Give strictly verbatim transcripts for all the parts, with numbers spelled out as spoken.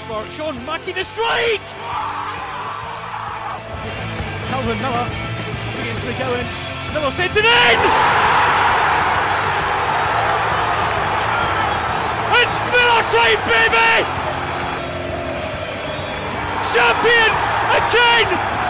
for Sean Mackie to strike! It's Calvin Miller against McGowan. Miller sends it in! It's Miller time, baby! Champions again!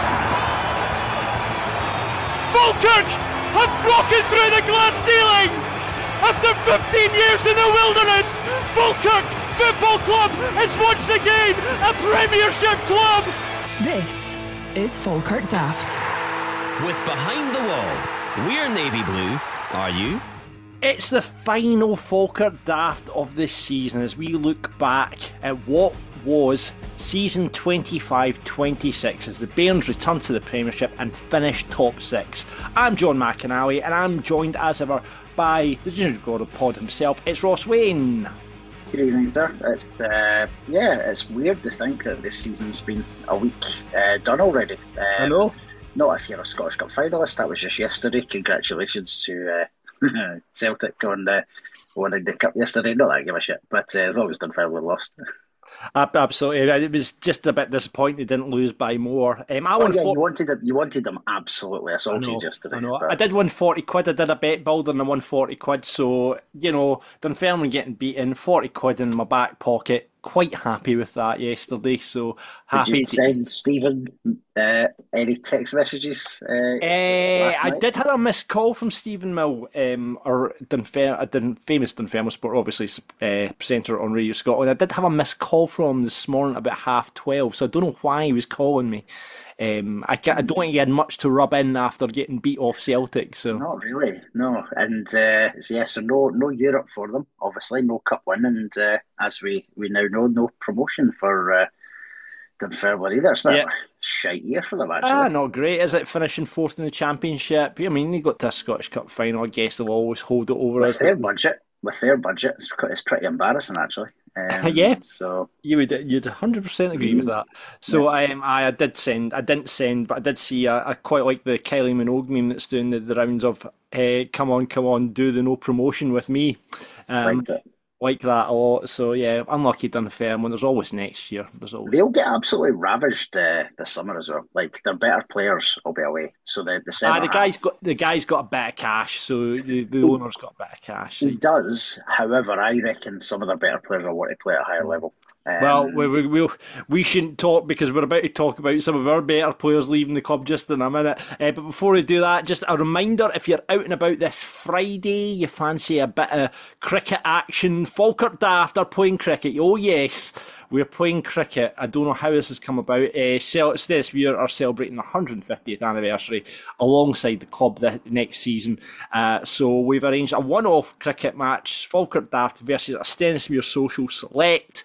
Falkirk have broken through the glass ceiling! After fifteen years in the wilderness, Falkirk Football Club is once again a Premiership club! This is Falkirk Daft. With Behind the Wall, we're navy blue, are you? It's the final Falkirk Daft of this season as we look back at what was season twenty-five twenty-six as the Bairns return to the Premiership and finish top six. I'm John McAnally and I'm joined as ever by the Ginger God of Pod himself. It's Ross Wayne. Good evening, sir. It's uh, yeah, it's weird to think that this season's been a week uh, done already. Um, I know. Not if you're a Scottish Cup finalist. That was just yesterday. Congratulations to uh, Celtic on uh, winning the cup yesterday. Not that I give a shit, but uh, as long as Dunfermline lost. Absolutely, it was just a bit disappointing they didn't lose by more. Um, I oh, won yeah, for- you wanted them. You wanted them absolutely assaulted I know, yesterday. I know. But... I did win forty quid. I did a bet builder and I won forty quid. So you know, Dunfermline getting beaten, forty quid in my back pocket. Quite happy with that yesterday. So happy. Did you to... send Stephen uh, any text messages? Uh, uh, I night? did have a missed call from Stephen Mill, um, or Dunfer, a Dun- famous Dunfermline Sport, obviously uh, presenter on Radio Scotland. I did have a missed call from him this morning about half twelve. So I don't know why he was calling me. Um, I, can't, I don't think he had much to rub in after getting beat off Celtic. So not really, no. And uh, so yeah, so no, no Europe for them. Obviously, no cup win, and uh, as we, we now know, no promotion for uh, Dunfermline either. It's been yeah. a shite year for them, actually. Ah, not great, is it? Finishing fourth in the Championship. I mean, they got to a Scottish Cup final. I guess they'll always hold it over with us. their budget. With their budget, it's, it's pretty embarrassing, actually. Um, yeah, so you would you'd one hundred percent agree mm. with that. So yeah. um, I I did send, I didn't send, but I did see. I, I quite like the Kylie Minogue meme that's doing the, the rounds of, hey, come on, come on, do the no promotion with me. Um, like that a lot. So yeah, unlucky Dunfermline. There's always next year. There's always. They'll get absolutely ravaged uh, this summer as well. Like their better players will be away. So the the ah, the guy's got the guy's got a bit of cash. So the, the he, owner's got a bit of cash. He does. However, I reckon some of their better players will want to play at a higher level. Um, well, we, we, we'll, we shouldn't talk because we're about to talk about some of our better players leaving the club just in a minute. Uh, but before we do that, just a reminder, if you're out and about this Friday, you fancy a bit of cricket action, Falkirk Daft are playing cricket. Oh yes, we're playing cricket. I don't know how this has come about. Uh, Stennismuir are celebrating their one hundred fiftieth anniversary alongside the club the next season. Uh, so we've arranged a one-off cricket match, Falkirk Daft versus a Stennismuir Social Select.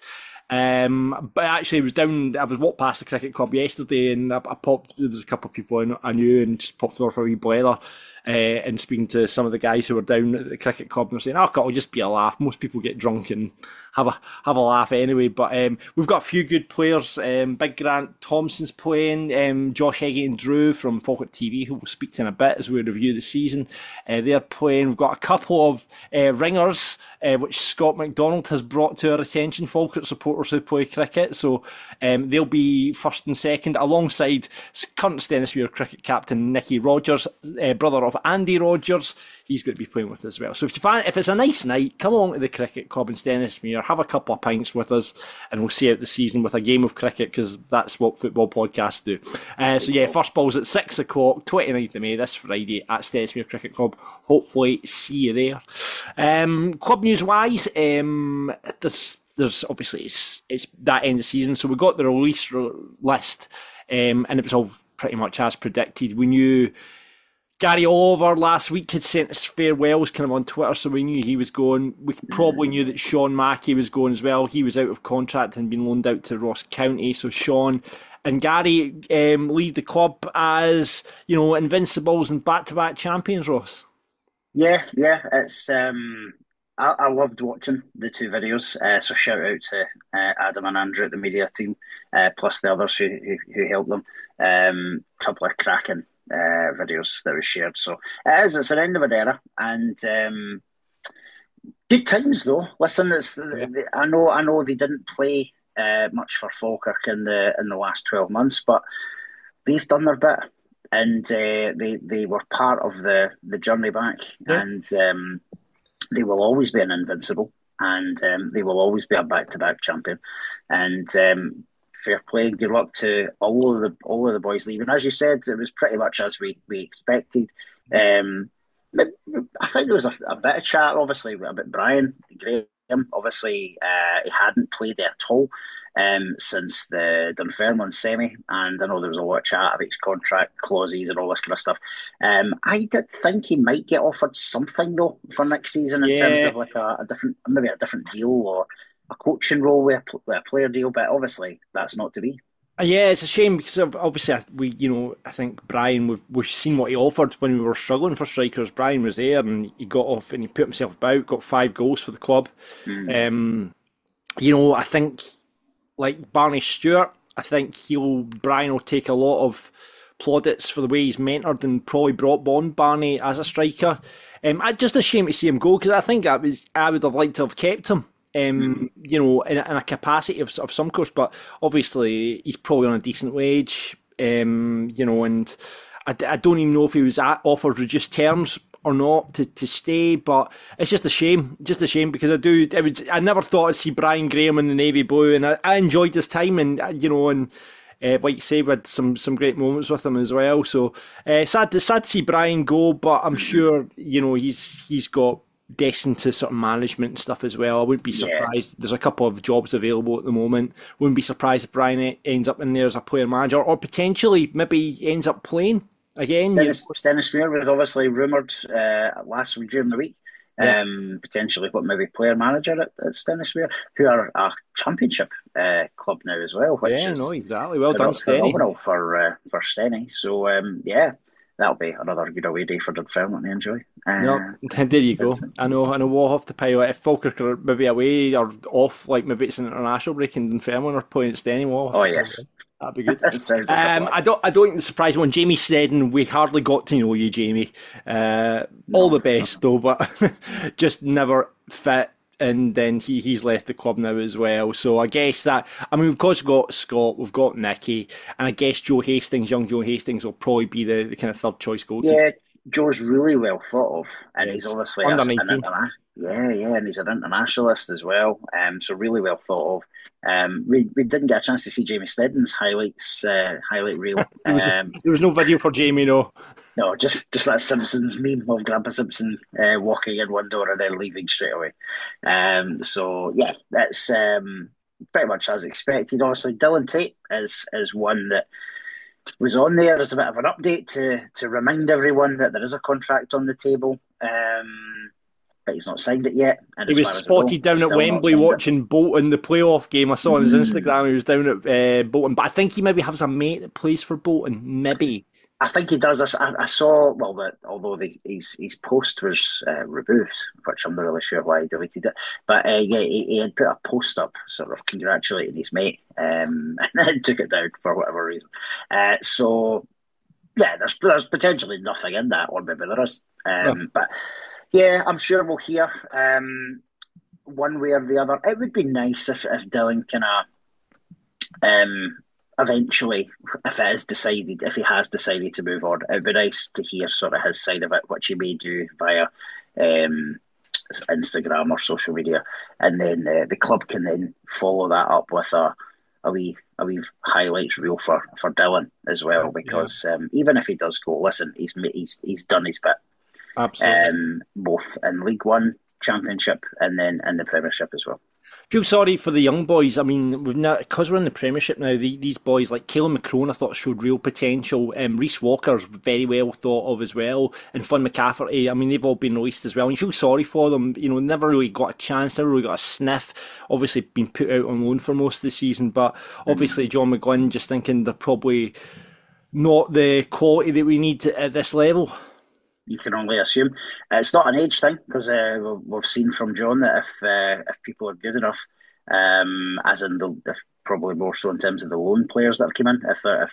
Um, but actually, I was down. I was walked past the cricket club yesterday, and I, I popped. There was a couple of people I, I knew, and just popped over for a wee blather. Uh, and speaking to some of the guys who were down at the cricket club, and they're saying, "Oh, it'll just be a laugh. Most people get drunk and have a have a laugh anyway." But um, we've got a few good players. Um, Big Grant Thompson's playing. Um, Josh Heggie and Drew from Falkirk T V, who we'll speak to in a bit as we review the season. Uh, they're playing. We've got a couple of uh, ringers, uh, which Scott McDonald has brought to our attention. Falkirk supporters who play cricket, so um, they'll be first and second alongside current Stennismuir cricket captain Nicky Rogers, uh, brother of Andy Rogers. He's going to be playing with us as well. So if you find, if it's a nice night, come along to the cricket club in Stennismuir, have a couple of pints with us, and we'll see out the season with a game of cricket because that's what football podcasts do. Uh, so yeah, first ball's at six o'clock, twenty-ninth of May, this Friday at Stennismuir Cricket Club. Hopefully see you there. Um, club news wise, um, there's there's obviously it's it's that end of season, so we got the release list, um, and it was all pretty much as predicted. We knew Gary Oliver last week had sent us farewells kind of on Twitter, so we knew he was going. We probably knew that Sean Mackie was going as well. He was out of contract and been loaned out to Ross County, so Sean and Gary um, leave the club as, you know, invincibles and back-to-back champions, Ross. Yeah, yeah, it's um, I, I loved watching the two videos. Uh, so shout out to uh, Adam and Andrew at the media team, uh, plus the others who who, who helped them. Um, couple of cracking uh, videos that were shared. So it is, it's an end of an era, and um, good times though. Listen, it's yeah. I know I know they didn't play uh, much for Falkirk in the in the last twelve months, but they've done their bit, and uh, they they were part of the the journey back, Yeah. and um, they will always be an invincible, and um, they will always be a back to back champion, and. Um, Fair play, good luck to all of the all of the boys leaving. As you said, it was pretty much as we we expected. Um, I think there was a, a bit of chat, obviously, about Brian Graham. Obviously, uh, he hadn't played there at all um, since the Dunfermline semi, and I know there was a lot of chat about his contract clauses and all this kind of stuff. Um, I did think he might get offered something though for next season in Yeah. terms of like a, a different, maybe a different deal or a coaching role with a, with a player deal, but obviously that's not to be. Yeah, it's a shame because obviously we, you know, I think Brian, we've we've seen what he offered when we were struggling for strikers. Brian was there and he got off and he put himself about, got five goals for the club. Mm. Um, you know, I think like Barney Stewart, I think he'll Brian will take a lot of plaudits for the way he's mentored and probably brought on Barney as a striker. Um, just a shame to see him go because I think I was I would have liked to have kept him. Um, mm. You know, in a, in a capacity of, of some course, but obviously he's probably on a decent wage. Um, you know, and I, I don't even know if he was at, offered reduced terms or not to, to stay. But it's just a shame, just a shame because I do. I, would, I never thought I'd see Brian Graham in the navy blue, and I, I enjoyed his time, and you know, and uh, like you say, we had some some great moments with him as well. So uh, sad to sad to see Brian go, but I'm sure you know he's he's got. Destined to sort of management and stuff as well. I wouldn't be surprised. Yeah. There's a couple of jobs available at the moment. Wouldn't be surprised if Brian ends up in there as a player manager, or potentially maybe ends up playing again. Dennis, Dennis Muir was obviously rumoured uh, last week during the week. Yeah. Um, potentially, what maybe player manager at, at Stennismere, who are a championship uh, club now as well. Which yeah, is no, exactly. Well done, Stenny. Phenomenal for uh, for Stenny. So um, yeah. That'll be another good away day for Dunfermline to enjoy. Uh, no, there you go. I know, I know we'll have to pile it. If Falkirk are maybe away or off, like maybe it's an international break in Dunfermline or playing at Stenny, we'll oh, yes. That'd be good. Sounds like um, I don't I don't think the surprise one, Jamie Sneddon, we hardly got to know you, Jamie. Uh, no, all the best, no. though, but just never fit. And then he, he's left the club now as well. So I guess that, I mean, we've course got Scott, we've got Nicky, and I guess Joe Hastings, young Joe Hastings, will probably be the, the kind of third choice goalkeeper. Yeah, Joe's really well thought of, and yeah, he's obviously an nineteen. Yeah, yeah, and he's an internationalist as well. Um, so really well thought of. Um, we we didn't get a chance to see Jamie Sneddon's highlights, uh, highlight reel. there, was, um, there was no video for Jamie, no. No, just just that Simpsons meme of Grandpa Simpson uh, walking in one door and then leaving straight away. Um, so yeah, that's um, pretty much as expected. Obviously, Dylan Tate is is one that was on there as a bit of an update to to remind everyone that there is a contract on the table. Um, but he's not signed it yet. And he was spotted down at Wembley watching it. Bolton, the playoff game. I saw on his mm. Instagram he was down at uh, Bolton. But I think he maybe has a mate that plays for Bolton. Maybe. I think he does. I, I saw, well, that although the, his his post was uh, removed, which I'm not really sure why he deleted it. But uh, yeah, he, he had put a post up sort of congratulating his mate um, and then took it down for whatever reason. Uh, so, yeah, there's there's potentially nothing in that, or maybe there is. Um, oh. But yeah, I'm sure we'll hear um, one way or the other. It would be nice if, if Dylan kind of... Um, eventually, if it is decided, if he has decided to move on, it'd be nice to hear sort of his side of it, which he may do via um, Instagram or social media, and then uh, the club can then follow that up with a a wee a wee highlights reel for, for Dylan as well. Because yeah. um, even if he does go, listen, he's he's he's done his bit. Absolutely, um, both in League One, Championship, and then in the Premiership as well. Feel sorry for the young boys. I mean, we've now, because we're in the Premiership now, the, these boys like Caelan McCrone, I thought showed real potential. Um, Reece Walker's very well thought of as well, and Fun McCafferty. I mean, they've all been released as well. And you feel sorry for them. You know, never really got a chance, never really got a sniff. Obviously, been put out on loan for most of the season, but obviously John McGlynn just thinking they're probably not the quality that we need at this level. You can only assume. It's not an age thing, because uh, we've seen from John that if uh, if people are good enough, um, as in the if probably more so in terms of the loan players that have come in, if they're if they're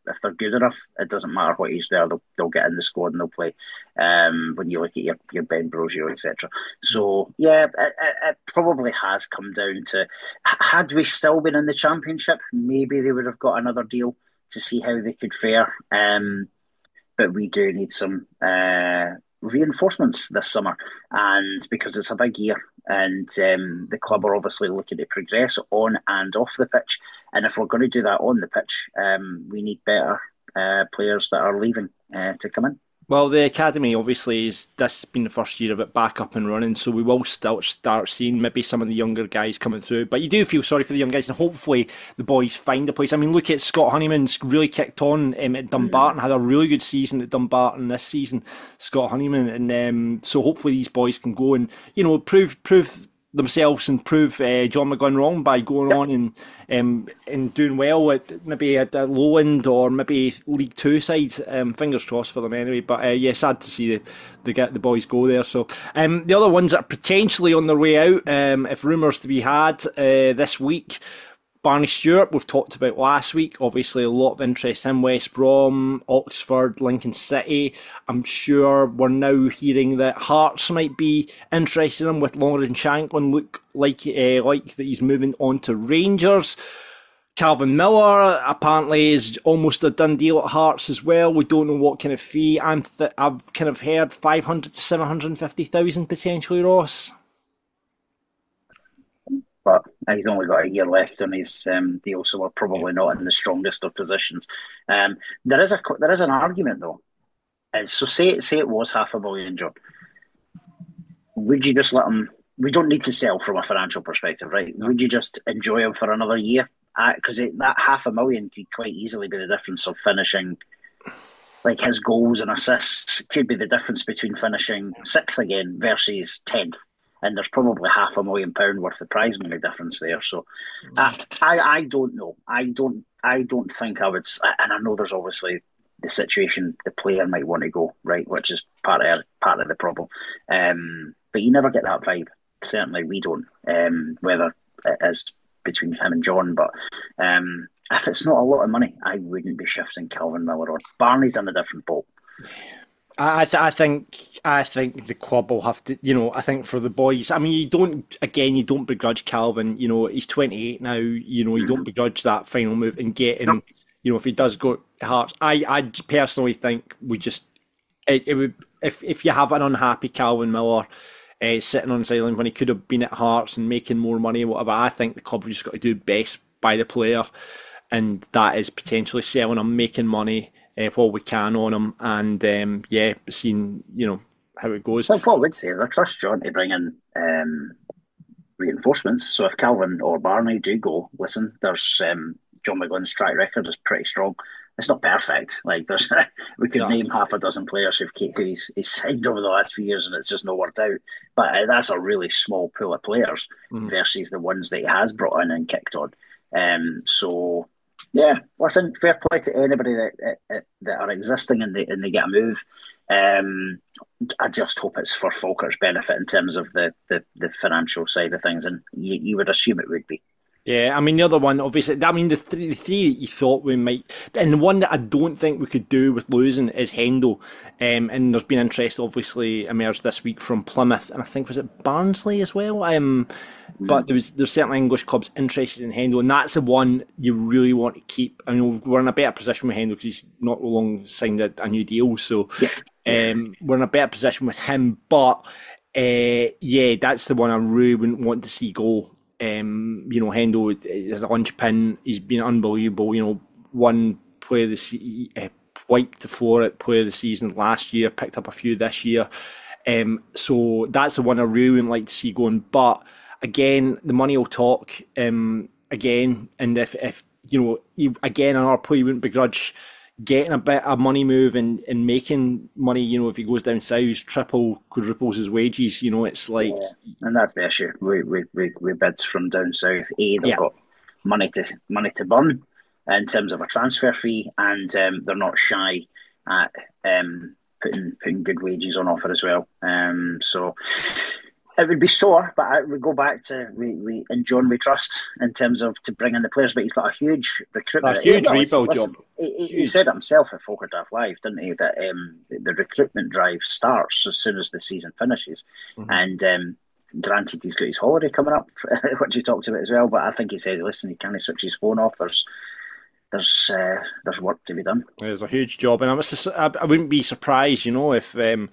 if they're good enough, it doesn't matter what age they are. They'll, they'll get in the squad and they'll play. Um, when you look at your your Ben Brosio, et cetera. So yeah, it, it, it probably has come down to, had we still been in the Championship, maybe they would have got another deal to see how they could fare. Um, but we do need some uh, reinforcements this summer, and because it's a big year, and um, the club are obviously looking to progress on and off the pitch. And if we're going to do that on the pitch, um, we need better uh, players that are leaving uh, to come in. Well, the academy obviously is this been the first year of it back up and running, so we will still start seeing maybe some of the younger guys coming through. But you do feel sorry for the young guys, and hopefully the boys find a place. I mean, look at Scott Honeyman's really kicked on um, at Dumbarton, had a really good season at Dumbarton this season, Scott Honeyman, and um, so hopefully these boys can go and, you know, prove prove. themselves and prove uh, John McGlynn wrong by going yep. on and um, and doing well at maybe at the low end or maybe League Two side. Um, fingers crossed for them anyway. But uh, yeah, sad to see the the get the boys go there. So um, the other ones that are potentially on their way out, um, if rumours to be had uh, this week. Barney Stewart, we've talked about last week. Obviously, a lot of interest in West Brom, Oxford, Lincoln City. I'm sure we're now hearing that Hearts might be interested in him, with Lauren Shanklin look like uh, like that he's moving on to Rangers. Calvin Miller apparently is almost a done deal at Hearts as well. We don't know what kind of fee. I'm th- I've kind of heard five hundred to seven hundred fifty thousand potentially, Ross. But he's only got a year left on his um, deal, so we're probably not in the strongest of positions. Um, there is a there is an argument though. Uh, so say say it was half a million, John. Would you just let him? We don't need to sell from a financial perspective, right? No. Would you just enjoy him for another year? Because uh, that half a million could quite easily be the difference of finishing. Like his goals and assists could be the difference between finishing sixth again versus tenth. And there's probably half a million pound worth of prize money difference there. So, I, I, I don't know. I don't, I don't think I would. And I know there's obviously the situation the player might want to go, right, which is part of part of the problem. Um, but you never get that vibe. Certainly, we don't. Um, whether it is between him and John, but um, if it's not a lot of money, I wouldn't be shifting Calvin Miller on. Barney's in a different boat. I th- I think I think the club will have to, you know, I think for the boys, I mean, you don't, again, you don't begrudge Calvin, you know, he's twenty-eight now, you know, you don't begrudge that final move and getting, no. you know, if he does go to Hearts, I, I personally think we just, it, it would, if, if you have an unhappy Calvin Miller uh, sitting on the sideline when he could have been at Hearts and making more money or whatever, I think the club have just got to do best by the player, and that is potentially selling him, making money, Uh, what we can on him, and um, yeah, seeing, you know, how it goes. Well, what I would say is I trust John to bring in um, reinforcements. So if Calvin or Barney do go, listen, there's um, John McGlynn's track record is pretty strong. It's not perfect. Like there's, we could yeah. name half a dozen players who've who he's, he's signed over the last few years, and it's just not worked out. But uh, that's a really small pool of players mm-hmm. versus the ones that he has brought in and kicked on. Um, so. Yeah, listen, fair play to anybody that that, that are existing and they and they get a move. Um, I just hope it's for Falkirk's benefit in terms of the, the, the financial side of things, and you, you would assume it would be. Yeah, I mean, the other one, obviously, I mean, the three, the three that you thought we might, and the one that I don't think we could do with losing is Hendo. Um, and there's been interest, obviously, emerged this week from Plymouth, and I think, was it Barnsley as well? Um, mm. But there was there's certainly English clubs interested in Hendo, and that's the one you really want to keep. I mean, we're in a better position with Hendo because he's not long signed a, a new deal, so yeah. um, we're in a better position with him. But uh, yeah, that's the one I really wouldn't want to see go. Um, you know, Hendo is a linchpin. He's been unbelievable. You know, one player of the se- uh, wiped the floor at player of the season last year, picked up a few this year. Um, so that's the one I really wouldn't like to see going. But again, the money will talk. Um, again, and if if you know, you, again, another player wouldn't begrudge getting a bit of money move and, and making money, you know, if he goes down south, triple, quadruples his wages, you know, it's like... Yeah. And that's the issue. We we we, we bids from down south. A, they've yeah. got money to money to burn in terms of a transfer fee, and um, they're not shy at um, putting putting good wages on offer as well. Um, so, It would be sore, but I would go back to we, we in John we trust in terms of to bring in the players. But he's got a huge recruitment, a huge well, rebuild listen, job. He, he said it himself at Folkerdaf Live, didn't he? That um, the recruitment drive starts as soon as the season finishes, mm-hmm. and um, granted he's got his holiday coming up, which he talked about as well. But I think he said, "Listen, he can't switch his phone off. There's there's uh, there's work to be done." There's a huge job, and I was I, I wouldn't be surprised, you know, if. Um,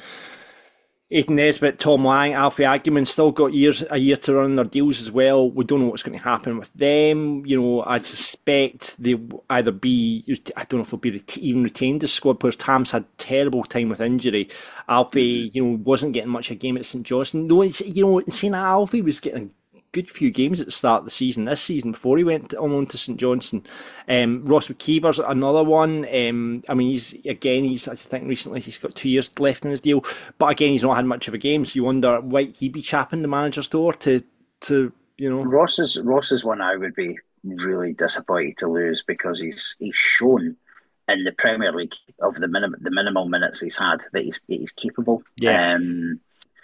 Aidan Nesbitt, Tom Lang, Alfie Agyeman still got years a year to run their deals as well. We don't know what's going to happen with them. You know, I suspect they'll either be, I don't know if they'll be ret- even retained as squad players. Tam's had terrible time with injury. Alfie, you know, wasn't getting much of a game at St Johnstone. No, you know, saying that Alfie was getting good few games at the start of the season this season before he went on, on to St Johnstone. Um, Ross McKeever's another one. Um, I mean, he's again, he's I think recently he's got two years left in his deal, but again, he's not had much of a game. So you wonder, might he be chapping the manager's door to, to you know? Ross is Ross is one I would be really disappointed to lose because he's he's shown in the Premier League of the minimum the minimal minutes he's had that he's he's capable. Yeah. Um,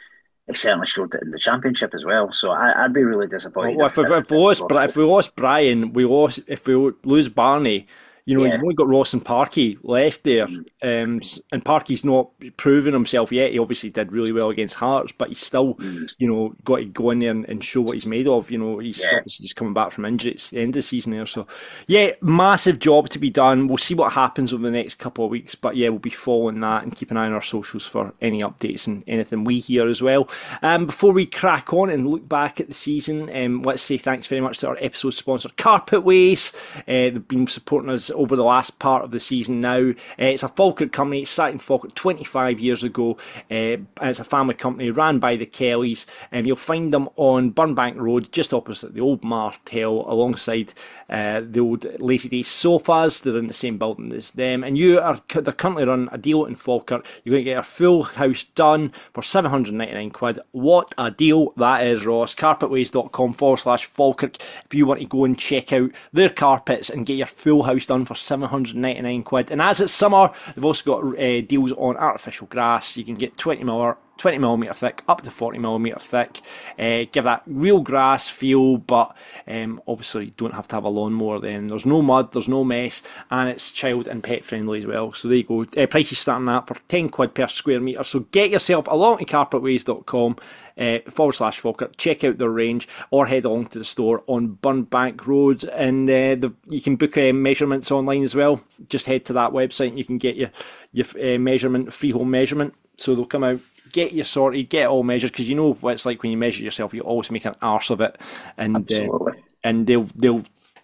He certainly showed it in the Championship as well, so I, I'd be really disappointed. Well, if, if, if, if, we lost, if we lost Brian, we lost. If we lose Barney, you know, yeah. you've only got Ross and Parky left there, mm. um, and Parky's not proven himself yet. He obviously did really well against Hearts, but he's still, mm. you know, got to go in there and, and show what he's made of. You know, he's yeah. obviously just coming back from injury at the end of the season there. So, yeah, massive job to be done. We'll see what happens over the next couple of weeks, but yeah, we'll be following that and keep an eye on our socials for any updates and anything we hear as well. Um, before we crack on and look back at the season, um, let's say thanks very much to our episode sponsor, Carpet Ways. Uh, they've been supporting us over the last part of the season now. Uh, it's a Falkirk company. It started in Falkirk twenty-five years ago. Uh, and it's a family company ran by the Kellys. And um, you'll find them on Burnbank Road, just opposite the old Martell, alongside uh, the old Lazy Days sofas. They're in the same building as them. And you are they're currently running a deal in Falkirk. You're going to get your full house done for seven hundred ninety-nine quid. What a deal that is, Ross. Carpetways.com forward slash Falkirk if you want to go and check out their carpets and get your full house done for seven hundred ninety-nine quid. And as it's summer, they've also got uh, deals on artificial grass. You can get twenty millimetre thick up to forty millimetre thick. Uh, give that real grass feel, but um, obviously you don't have to have a lawnmower then. There's no mud, there's no mess, and it's child and pet friendly as well. So there you go. Uh, prices starting at for ten quid per square metre. So get yourself along to carpetways dot com uh, forward slash Falkirk. Check out their range or head along to the store on Burnbank Road. And uh, the, you can book uh, measurements online as well. Just head to that website and you can get your, your uh, measurement, free home measurement. So they'll come out, get you sorted, get it all measured, because you know what it's like when you measure yourself, you always make an arse of it, and uh, and they'll they'll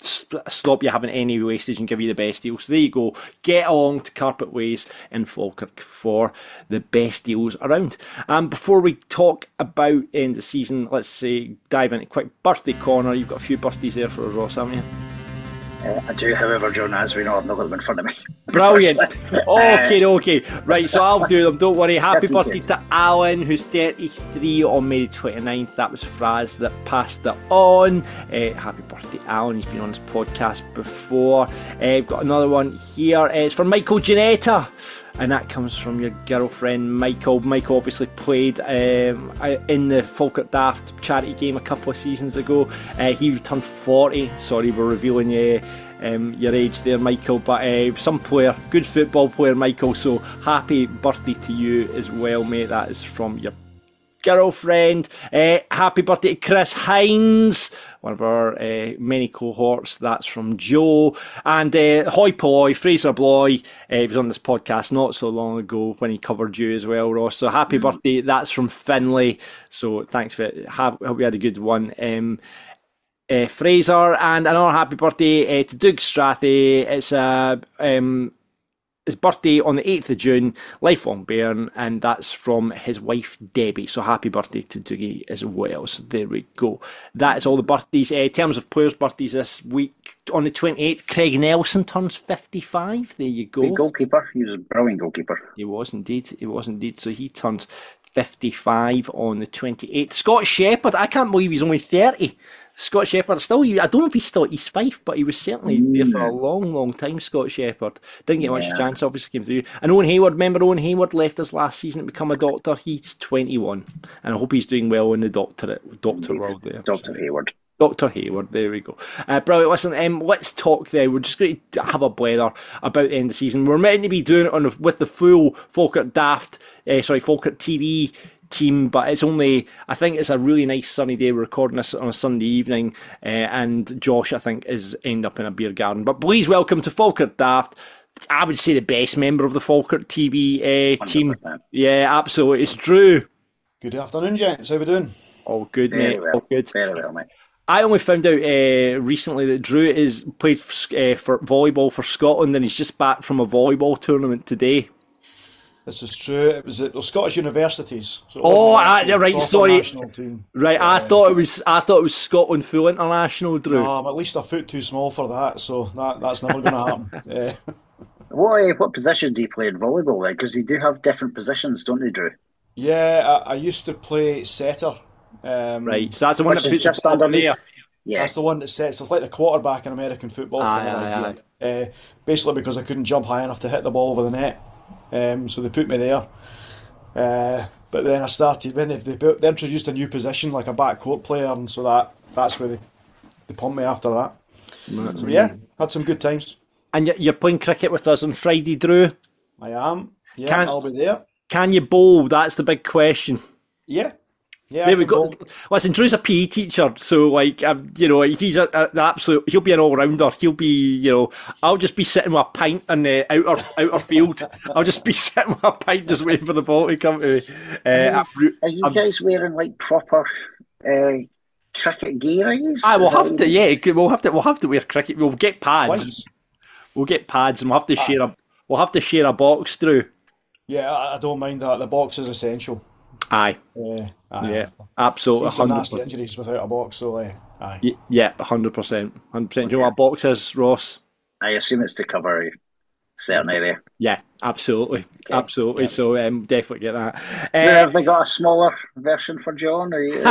stop you having any wastage and give you the best deal. So there you go. Get along to Carpet Ways in Falkirk for the best deals around. Um, before we talk about end of the season, let's say dive into a quick birthday corner. You've got a few birthdays there for Ross, haven't you? Uh, I do, however, John, as we know, I've not got them in front of me. Brilliant. okay, okay. Right, so I'll do them, don't worry. Happy birthday to Alan, who's thirty-three on May twenty-ninth. That was Fraz that passed it on. Uh, happy birthday, Alan. He's been on this podcast before. Uh, I've got another one here. Uh, it's for Michael Janetta. And that comes from your girlfriend, Michael. Michael obviously played um, in the Falkirk Daft charity game a couple of seasons ago. Uh, he turned forty. Sorry, we're revealing you, um, your age there, Michael. But uh, some player, good football player, Michael. So happy birthday to you as well, mate. That is from your girlfriend. Uh, happy birthday to Chris Hines, one of our uh, many cohorts. That's from Joe. And uh, Hoi Polloi, Fraser Bloy, uh, he was on this podcast not so long ago when he covered you as well, Ross. So happy mm-hmm. birthday. That's from Finlay. So thanks for it. Have, hope you had a good one. Um, uh, Fraser, and another happy birthday uh, to Doug Strathy. It's a... Um, his birthday on the eighth of June, lifelong bairn, and that's from his wife Debbie. So happy birthday to Dougie as well. So there we go. That is all the birthdays. Uh, in terms of players' birthdays this week, on the twenty-eighth, Craig Nelson turns fifty-five. There you go. Big goalkeeper. He was a brilliant goalkeeper. He was indeed. He was indeed. So he turns fifty-five on the twenty-eighth. Scott Shepherd, I can't believe he's only thirty. Scott Shepherd, still, I don't know if he's still at East Fife, but he was certainly mm. there for a Mm. long, long time, Scott Shepherd. Didn't get much Yeah. chance, obviously, came through. And Owen Hayward, remember Owen Hayward left us last season to become a doctor? He's twenty-one. And I hope he's doing well in the doctorate, doctor Indeed. world there. Doctor Hayward. Doctor Hayward, there we go. Uh, brilliant. Listen, um, let's talk there. We're just going to have a blather about the end of the season. We're meant to be doing it on the, with the full Falkirk Daft, uh, sorry, Falkirk T V team, but it's only, I think it's a really nice sunny day. We're recording this on a Sunday evening, uh, and Josh, I think, is end up in a beer garden. But please welcome to Falkirk Daft, I would say the best member of the Falkirk T V uh, team. one hundred percent. Yeah, absolutely. It's Drew. Good afternoon, gents. How we doing? All good, Very mate. well. All good. Very well, mate. I only found out uh, recently that Drew is played for, uh, for volleyball for Scotland, and he's just back from a volleyball tournament today. This is true. It was at the Scottish universities. So it Oh, wasn't ah, actually you're right, proper sorry. national team. Right, I Uh, thought it was. I thought it was Scotland full international, Drew. No, I'm at least a foot too small for that, so that that's never going to happen. Uh, What uh, what position do you play in volleyball then? Because they do have different positions, don't they, Drew? yeah, I, I used to play setter. Um, Right, so that's the one Which that is puts just the ball in the underneath. air. Yeah. That's the one that sets. It's like the quarterback in American football. kind of Aye, idea. Uh, basically, because I couldn't jump high enough to hit the ball over the net, um, so they put me there. Uh, but then I started when they, they, built, they introduced a new position like a backcourt player, and so that that's where they, they pumped me after that. So yeah, had some good times. And you're- you're playing cricket with us on Friday, Drew. I am. Yeah, Can't- I'll be there. Can you bowl? That's the big question. Yeah. Yeah, There I we can go. bowl. Listen, Drew's a P E teacher, so like, um, you know, he's a, a, an absolute. He'll be an all rounder. He'll be, you know, I'll just be sitting with a pint in the outer outer field. I'll just be sitting with a pint, just waiting for the ball to come to me. Uh, Is- are you I'm- guys wearing like proper uh, cricket gear? Are you? I will Is that have what to. you- Yeah, we'll have to. We'll have to wear cricket. We'll get pads. Once. We'll get pads, and we'll have to share a. We'll have to share a box, Drew. Yeah, I, I don't mind that. The box is essential. Aye, Uh, aye. yeah, absolutely, Seen some hundred nasty percent. injuries without a box, so uh, aye. Yeah, hundred percent, hundred percent. Do you know what a box is, Ross? I assume it's to cover a certain area. Yeah, absolutely, absolutely. So um, definitely get that. So Uh, have they got a smaller version for John? Or you,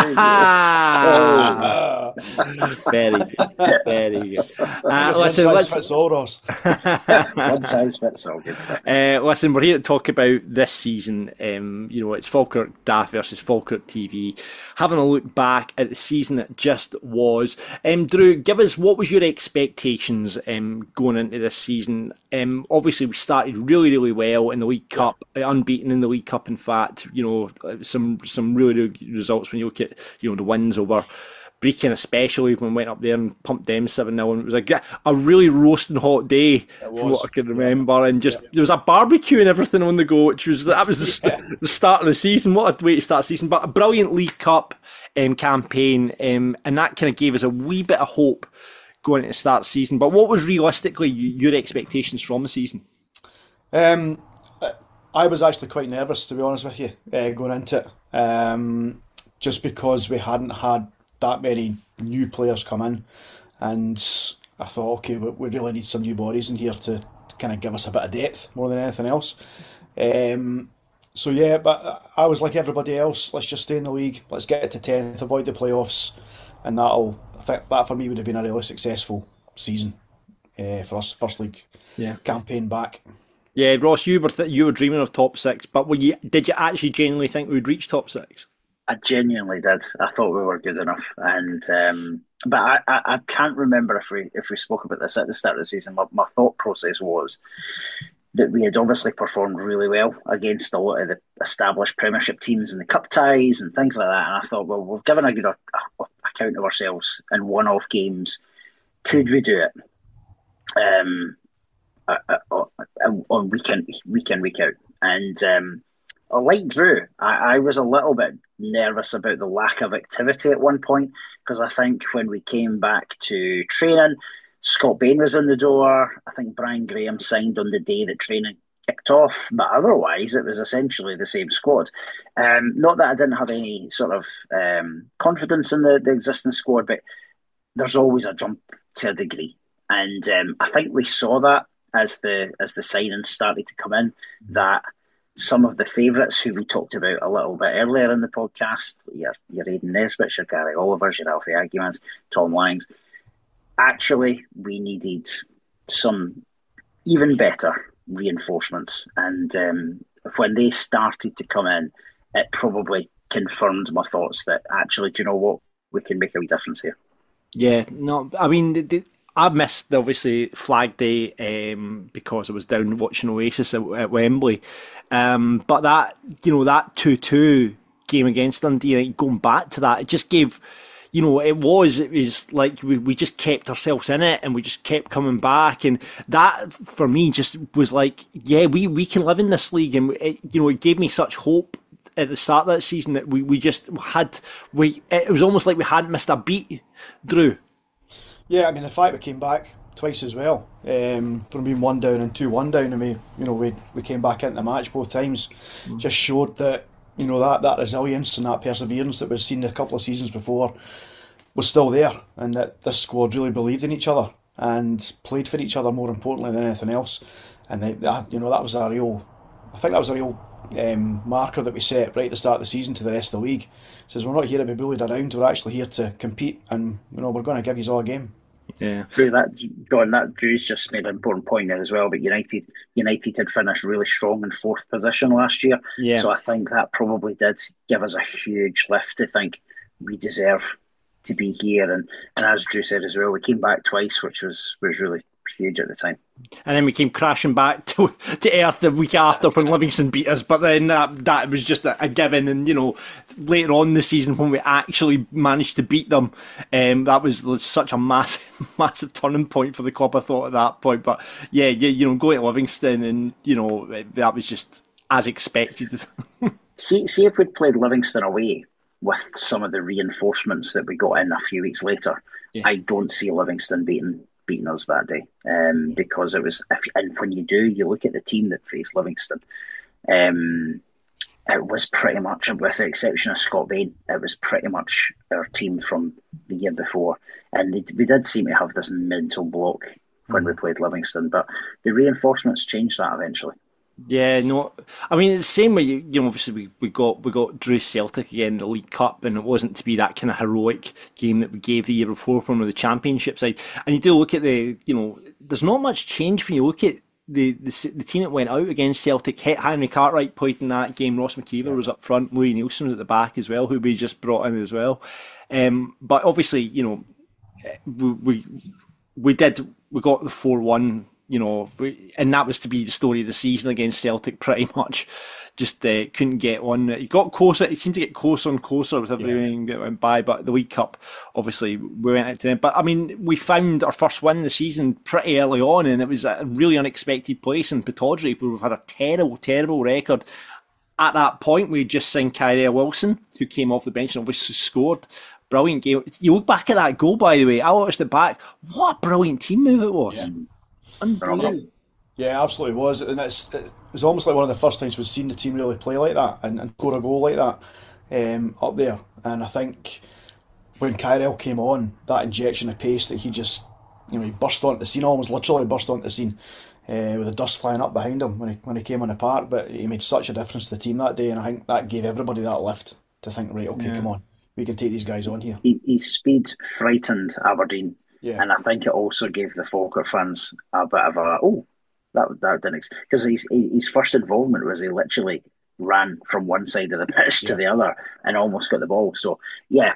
Ah, very good, very good. Uh, One listen, size let's fits all, Ross. one size fits all. Good stuff. uh, listen. We're here to talk about this season. Um, you know, it's Falkirk Daft versus Falkirk T V. Having a look back at the season that just was. Um, Drew, give us what was your expectations um, going into this season. Um, obviously, we started really, really well in the League Cup, unbeaten in the League Cup. In fact, you know, some some really, really good results when you look at you know the wins over Brechin, especially when we went up there and pumped them seven nil. And it was a g- a really roasting hot day from was. what I can remember. And just there was a barbecue and everything on the go, which was that was the, st- the start of the season. What a way to start the season! But a brilliant League Cup um, campaign, um, and that kind of gave us a wee bit of hope going into the start of the season. But what was realistically y- your expectations from the season? Um, I was actually quite nervous, to be honest with you, uh, going into it, um, just because we hadn't had that many new players come in, and I thought, okay, we, we really need some new bodies in here to, to kind of give us a bit of depth more than anything else. Um, so yeah, but I was like everybody else. Let's just stay in the league. Let's get it to tenth, avoid the playoffs, and that'll. I think that for me would have been a really successful season uh, for us, first league Yeah. campaign back. Yeah, Ross, you were th- you were dreaming of top six, but were you did you actually genuinely think we'd reach top six? I genuinely did. I thought we were good enough, and um, but I, I, I can't remember if we if we spoke about this at the start of the season. My, my thought process was that we had obviously performed really well against a lot of the established Premiership teams in the cup ties and things like that. And I thought, well, we've given a good a, a account of ourselves in one-off games. Could we do it? Um, uh, uh, uh, on week in, week in, week out. And um, like Drew, I, I was a little bit nervous about the lack of activity at one point, because I think when we came back to training, Scott Bain was in the door. I think Brian Graham signed on the day that training kicked off, but otherwise it was essentially the same squad. Um, not that I didn't have any sort of um, confidence in the, the existing squad, but there's always a jump to a degree. And um, I think we saw that as the as the signings started to come in, that some of the favourites who we talked about a little bit earlier in the podcast, your, your Aidan Nesbitt, your Gary Olivers, your Alfie Agumans, Tom Langs, actually, we needed some even better reinforcements. And um, when they started to come in, it probably confirmed my thoughts that actually, do you know what? We can make a wee difference here. Yeah, no, I mean, the, the, I missed obviously Flag Day um, because I was down watching Oasis at, at Wembley. Um, but that, you know, that two two game against Dundee, like, going back to that, it just gave, you know, it was, it was like we, we just kept ourselves in it and we just kept coming back. And that, for me, just was like, yeah, we, we can live in this league. And, it, you know, it gave me such hope at the start of that season that we, we just had, we it was almost like we hadn't missed a beat, Drew. Yeah, I mean, the fact we came back twice as well, um, from being one down and two one down, and we, you know, we we came back into the match both times, mm. just showed that, you know, that, that resilience and that perseverance that we've seen a couple of seasons before was still there, and that this squad really believed in each other and played for each other more importantly than anything else. And they, that, you know, that was a real, I think that was a real um, marker that we set right at the start of the season to the rest of the league. It says we're not here to be bullied around, we're actually here to compete, and, you know, we're going to give you all a game. Yeah, Drew, that John, that Drew's just made an important point there as well. But United, United had finished really strong in fourth position last year, yeah. So I think that probably did give us a huge lift to think we deserve to be here. And, and as Drew said as well, we came back twice, which was was really huge at the time. And then we came crashing back to to earth the week after when Livingston beat us. But then that that was just a, a given. And, you know, later on in the season when we actually managed to beat them, um, that was, was such a massive, massive turning point for the club, I thought, at that point. But yeah, you, you know, going to Livingston and, you know, that was just as expected. see, see if we'd played Livingston away with some of the reinforcements that we got in a few weeks later, yeah. I don't see Livingston beating beating us that day, um, because it was, if, and when you do, you look at the team that faced Livingston, um, it was pretty much, with the exception of Scott Bain, it was pretty much our team from the year before, and they, we did seem to have this mental block when mm. we played Livingston, but the reinforcements changed that eventually. Yeah, no, I mean, it's the same way, you, you know, obviously we, we got we got Drew Celtic again in the League Cup, and it wasn't to be that kind of heroic game that we gave the year before from the Championship side. And you do look at the, you know, there's not much change when you look at the the, the team that went out against Celtic. Henry Cartwright played in that game, Ross McKeever was up front, Louis Nielsen was at the back as well, who we just brought in as well. Um, but obviously, you know, we we, we did, we got the four one, you know, and that was to be the story of the season against Celtic, pretty much. Just uh, couldn't get on. It got closer. It seemed to get closer and closer with everything that went by. But the League Cup, obviously, we went out to them. But I mean, we found our first win of the season pretty early on, and it was a really unexpected place in Pittodrie, where we've had a terrible, terrible record. At that point, we just signed Kyrell Wilson, who came off the bench and obviously scored. Brilliant game. You look back at that goal, by the way. I watched it back. What a brilliant team move it was. Yeah. Unbelievable. Yeah, absolutely was, and it's it was almost like one of the first times we've seen the team really play like that and, and score a goal like that um, up there. And I think when Kyrell came on, that injection of pace that he just, you know, he burst onto the scene, almost literally burst onto the scene uh, with the dust flying up behind him when he when he came on the park. But he made such a difference to the team that day, and I think that gave everybody that lift to think, right, okay, yeah. come on, we can take these guys on here. He, his speed frightened Aberdeen. Yeah. And I think it also gave the Falkirk fans a bit of a, oh, that that didn't, because his his first involvement was he literally ran from one side of the pitch yeah. to the other and almost got the ball. So yeah,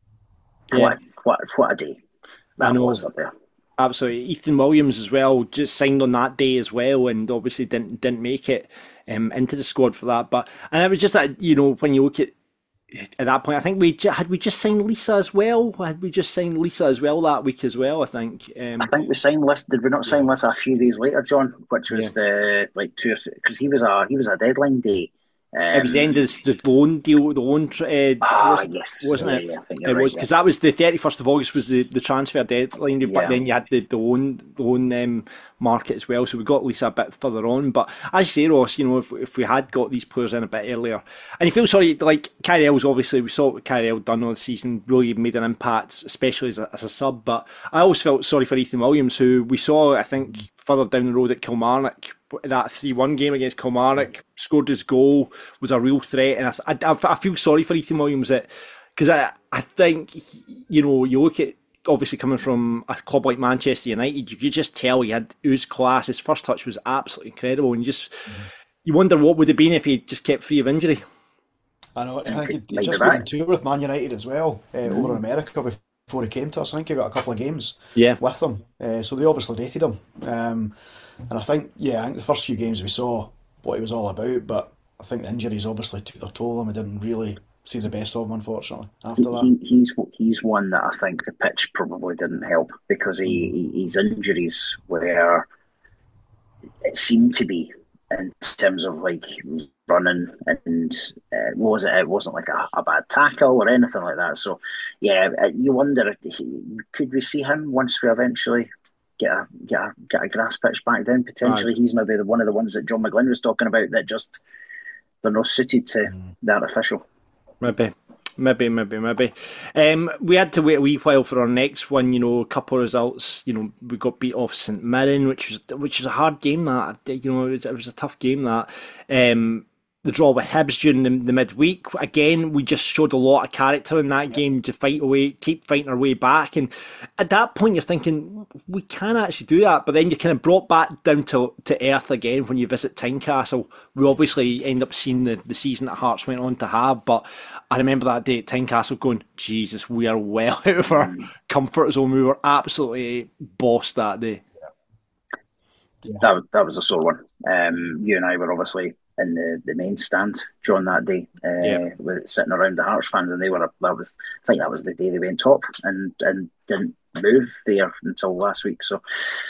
yeah. what what what a day that was up there. Absolutely. Ethan Williams as well just signed on that day as well, and obviously didn't didn't make it um, into the squad for that. But and it was just that, you know, when you look at at that point, I think we had we just signed Lisa as well. Had we just signed Lisa as well that week as well? I think. Um, I think we signed Lisa. Did we not sign Lisa a few days later, John? Which was yeah. the like two because he was a he was a deadline day. Um, it was the end of the loan deal, the loan. Uh, ah, wasn't, yes, wasn't yeah, it? Yeah, I think it right, was because yeah. that was the thirty first of August was the, the transfer deadline, yeah. but then you had the the loan the loan um, market as well. So we got Lisa a bit further on. But as you say, Ross, you know, if if we had got these players in a bit earlier, and you feel sorry, like Kyrell's obviously we saw what Kyrell done all the season, really made an impact, especially as a, as a sub. But I always felt sorry for Ethan Williams, who we saw I think further down the road at Kilmarnock. That three one game against Kilmarnock, scored his goal, was a real threat. And I, I, I feel sorry for Ethan Williams because I, I think, you know, you look at obviously coming from a club like Manchester United, you could just tell he had ooze class. His first touch was absolutely incredible. And you just, mm-hmm. you wonder what would have been if he just kept free of injury. I know, I think he just went on tour with Man United as well, uh, mm. over in America before he came to us. I think he got a couple of games yeah. with them. Uh, so they obviously rated him. Um, and I think, yeah, I think the first few games we saw what he was all about, but I think the injuries obviously took their toll and we didn't really see the best of him, unfortunately, after that. He, he's he's one that I think the pitch probably didn't help because he, he his injuries were, it seemed to be, in terms of like running and uh, was it? It wasn't like a, a bad tackle or anything like that. So, yeah, you wonder if he, could we see him once we eventually get a get a, get a grass pitch back down? Potentially, right. He's maybe the, one of the ones that John McGlynn was talking about that just they're not suited to mm. the artificial. Maybe. Maybe, maybe, maybe. Um, we had to wait a wee while for our next one. You know, a couple of results. You know, we got beat off St Mirren, which was which was a hard game. That you know, it was, it was a tough game. That um, the draw with Hibs during the, the midweek. Again, we just showed a lot of character in that game to fight away, keep fighting our way back. And at that point, you're thinking we can actually do that. But then you're kind of brought back down to, to earth again when you visit Tynecastle. We obviously end up seeing the, the season that Hearts went on to have, but I remember that day at Tynecastle going, Jesus, we are well out of our comfort zone. We were absolutely bossed that day. Yeah. That, that was a sore one. Um, you and I were obviously in the, the main stand, John, that day, uh, yeah. with, sitting around the Hearts fans, and they were, that was, I think that was the day they went top and, and didn't move there until last week. So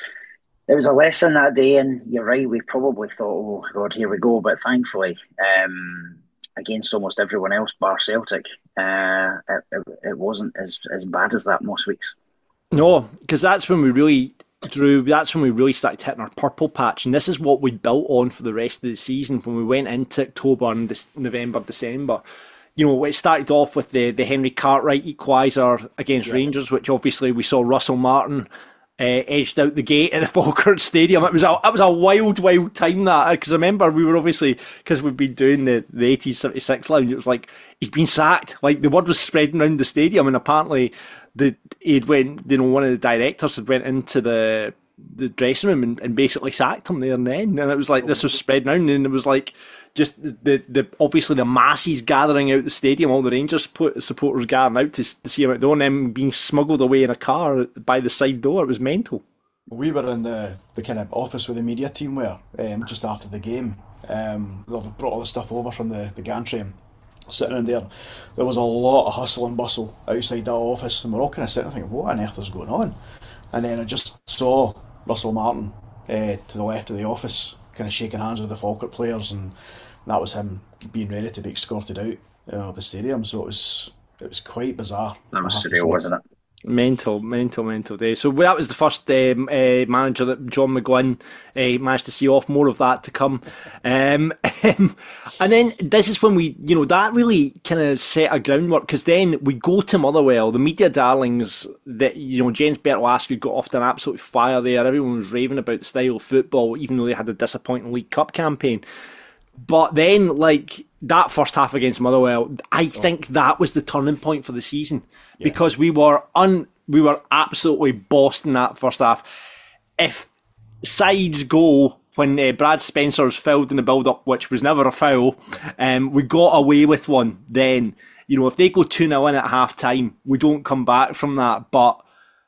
it was a lesson that day, and you're right, we probably thought, oh God, here we go. But thankfully, um, against almost everyone else bar Celtic, uh, it, it, it wasn't as, as bad as that most weeks. No, because that's when we really drew, that's when we really started hitting our purple patch, and this is what we built on for the rest of the season when we went into October and this November, December. You know, it started off with the, the Henry Cartwright equaliser against yeah. Rangers, which obviously we saw Russell Martin Uh, edged out the gate at the Falkirk Stadium. It was a it was a wild, wild time that, because I remember we were obviously, because we've been doing the the eighties seventy-six lounge. It was like he's been sacked. Like the word was spreading around the stadium, and apparently the he'd went. You know, one of the directors had went into the the dressing room and, and basically sacked him there and then. And it was like this was spreading around, and it was like just the the obviously the masses gathering out the stadium, all the Rangers supporters gathering out to, to see him out there, and them being smuggled away in a car by the side door. It was mental. We were in the, the kind of office where the media team were, um, just after the game. Um, they brought all the stuff over from the, the gantry, and sitting in there, there was a lot of hustle and bustle outside that office, and we're all kind of sitting there thinking, what on earth is going on? And then I just saw Russell Martin uh, to the left of the office, kind of shaking hands with the Falkirk players, and that was him being ready to be escorted out of the stadium. So it was it was quite bizarre. That was surreal, wasn't it? Mental, mental, mental day. So that was the first um, uh, manager that John McGlynn uh, managed to see off. More of that to come. Um, and then this is when we, you know, that really kind of set a groundwork, because then we go to Motherwell, the media darlings that, you know, James Bertlasque got off to an absolute fire there. Everyone was raving about the style of football, even though they had a disappointing League Cup campaign. But then, like, that first half against Motherwell, I think that was the turning point for the season, yeah. because we were un, we were absolutely bossed in that first half. If sides go when uh, Brad Spencer was fouled in the build-up, which was never a foul, um, we got away with one then. You know, if they go two nil in at half-time, we don't come back from that, but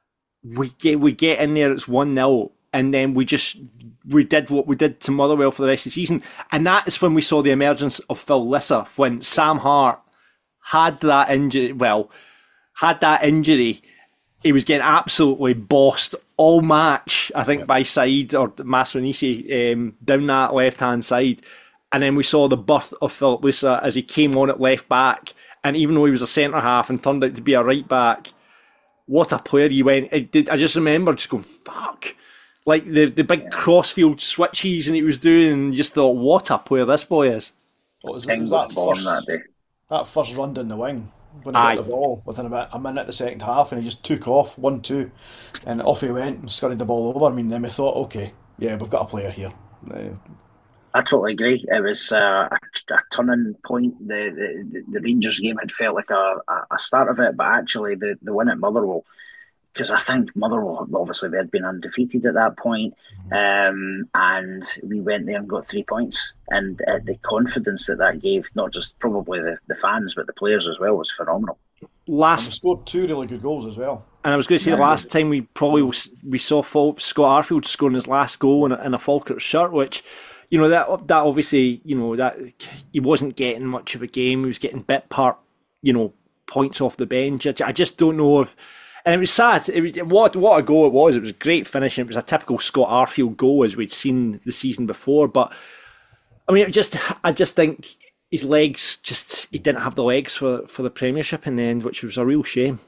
we get we get in there, it's one nil, and then we just... we did what we did to Motherwell for the rest of the season. And that is when we saw the emergence of Phil Lisser, when Sam Hart had that injury, well, had that injury. He was getting absolutely bossed all match, I think, by Said or Masranisi um, down that left-hand side. And then we saw the birth of Philip Lisser as he came on at left back. And even though he was a centre-half and turned out to be a right-back, what a player he went. I, did, I just remember just going, fuck. Like the, the big crossfield switches and he was doing, and just thought, what a player this boy is. What was, it was that, first, that, day. that first run down the wing when he Aye. got the ball within about a minute of the second half, and he just took off one two, and off he went and scurried the ball over. I mean, then we thought, okay, yeah, we've got a player here. Uh, I totally agree. It was uh, a, a turning point. The, the the Rangers game had felt like a, a start of it, but actually the, the win at Motherwell, because I think Motherwell, obviously they had been undefeated at that point, um, and we went there and got three points. And uh, the confidence that that gave, not just probably the, the fans, but the players as well, was phenomenal. Last, and we scored two really good goals as well. And I was going to say, the last time we probably we saw Scott Arfield scoring his last goal in a, in a Falkirk shirt, which, you know, that that obviously, you know, that he wasn't getting much of a game. He was getting bit part, you know, points off the bench. I, I just don't know if, and it was sad. It was, what what a goal it was. It was a great finish. And it was a typical Scott Arfield goal as we'd seen the season before. But I mean, it just I just think his legs just he didn't have the legs for, for the Premiership in the end, which was a real shame.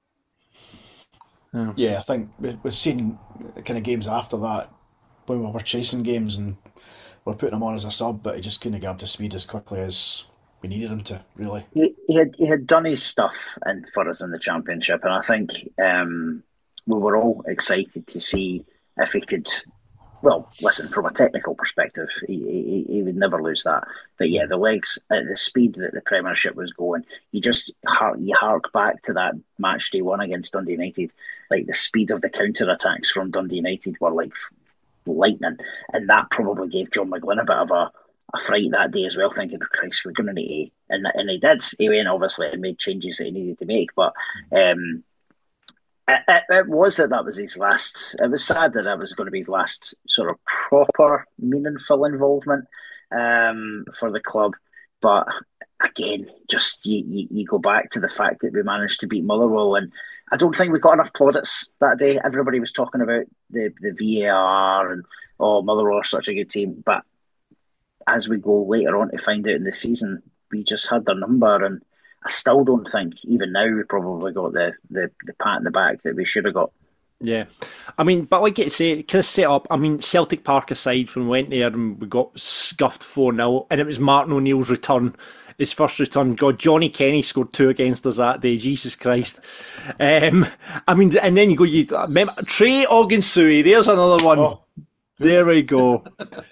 Yeah, yeah I think we, we've seen kind of games after that when we were chasing games and we're putting him on as a sub, but he just couldn't get up to speed as quickly as we needed him to, really. He, he had he had done his stuff and for us in the Championship, and I think um, we were all excited to see if he could. Well, listen, from a technical perspective, he, he he would never lose that. But yeah, the legs, at the speed that the Premiership was going, you just you hark back to that match day one against Dundee United. Like the speed of the counter attacks from Dundee United were like lightning, and that probably gave John McGlynn a bit of a, a fright that day as well, thinking, Christ, we're going to need A. And, and he did. He went, obviously, and made changes that he needed to make. But um, it, it, it was that that was his last, it was sad that that was going to be his last sort of proper, meaningful involvement um, for the club. But again, just you, you, you go back to the fact that we managed to beat Motherwell, and I don't think we got enough plaudits that day. Everybody was talking about the, the V A R and, oh, Motherwell are such a good team. But as we go later on to find out in the season, we just had their number. And I still don't think, even now, we probably got the, the, the pat in the back that we should have got. Yeah. I mean, but like you say, kind of set up, I mean, Celtic Park aside, when we went there and we got scuffed four nil, and it was Martin O'Neill's return. His first return. God, Johnny Kenny scored two against us that day. Jesus Christ. Um, I mean, and then you go, you remember Trey Ogunsui. There's another one. Oh. There we go.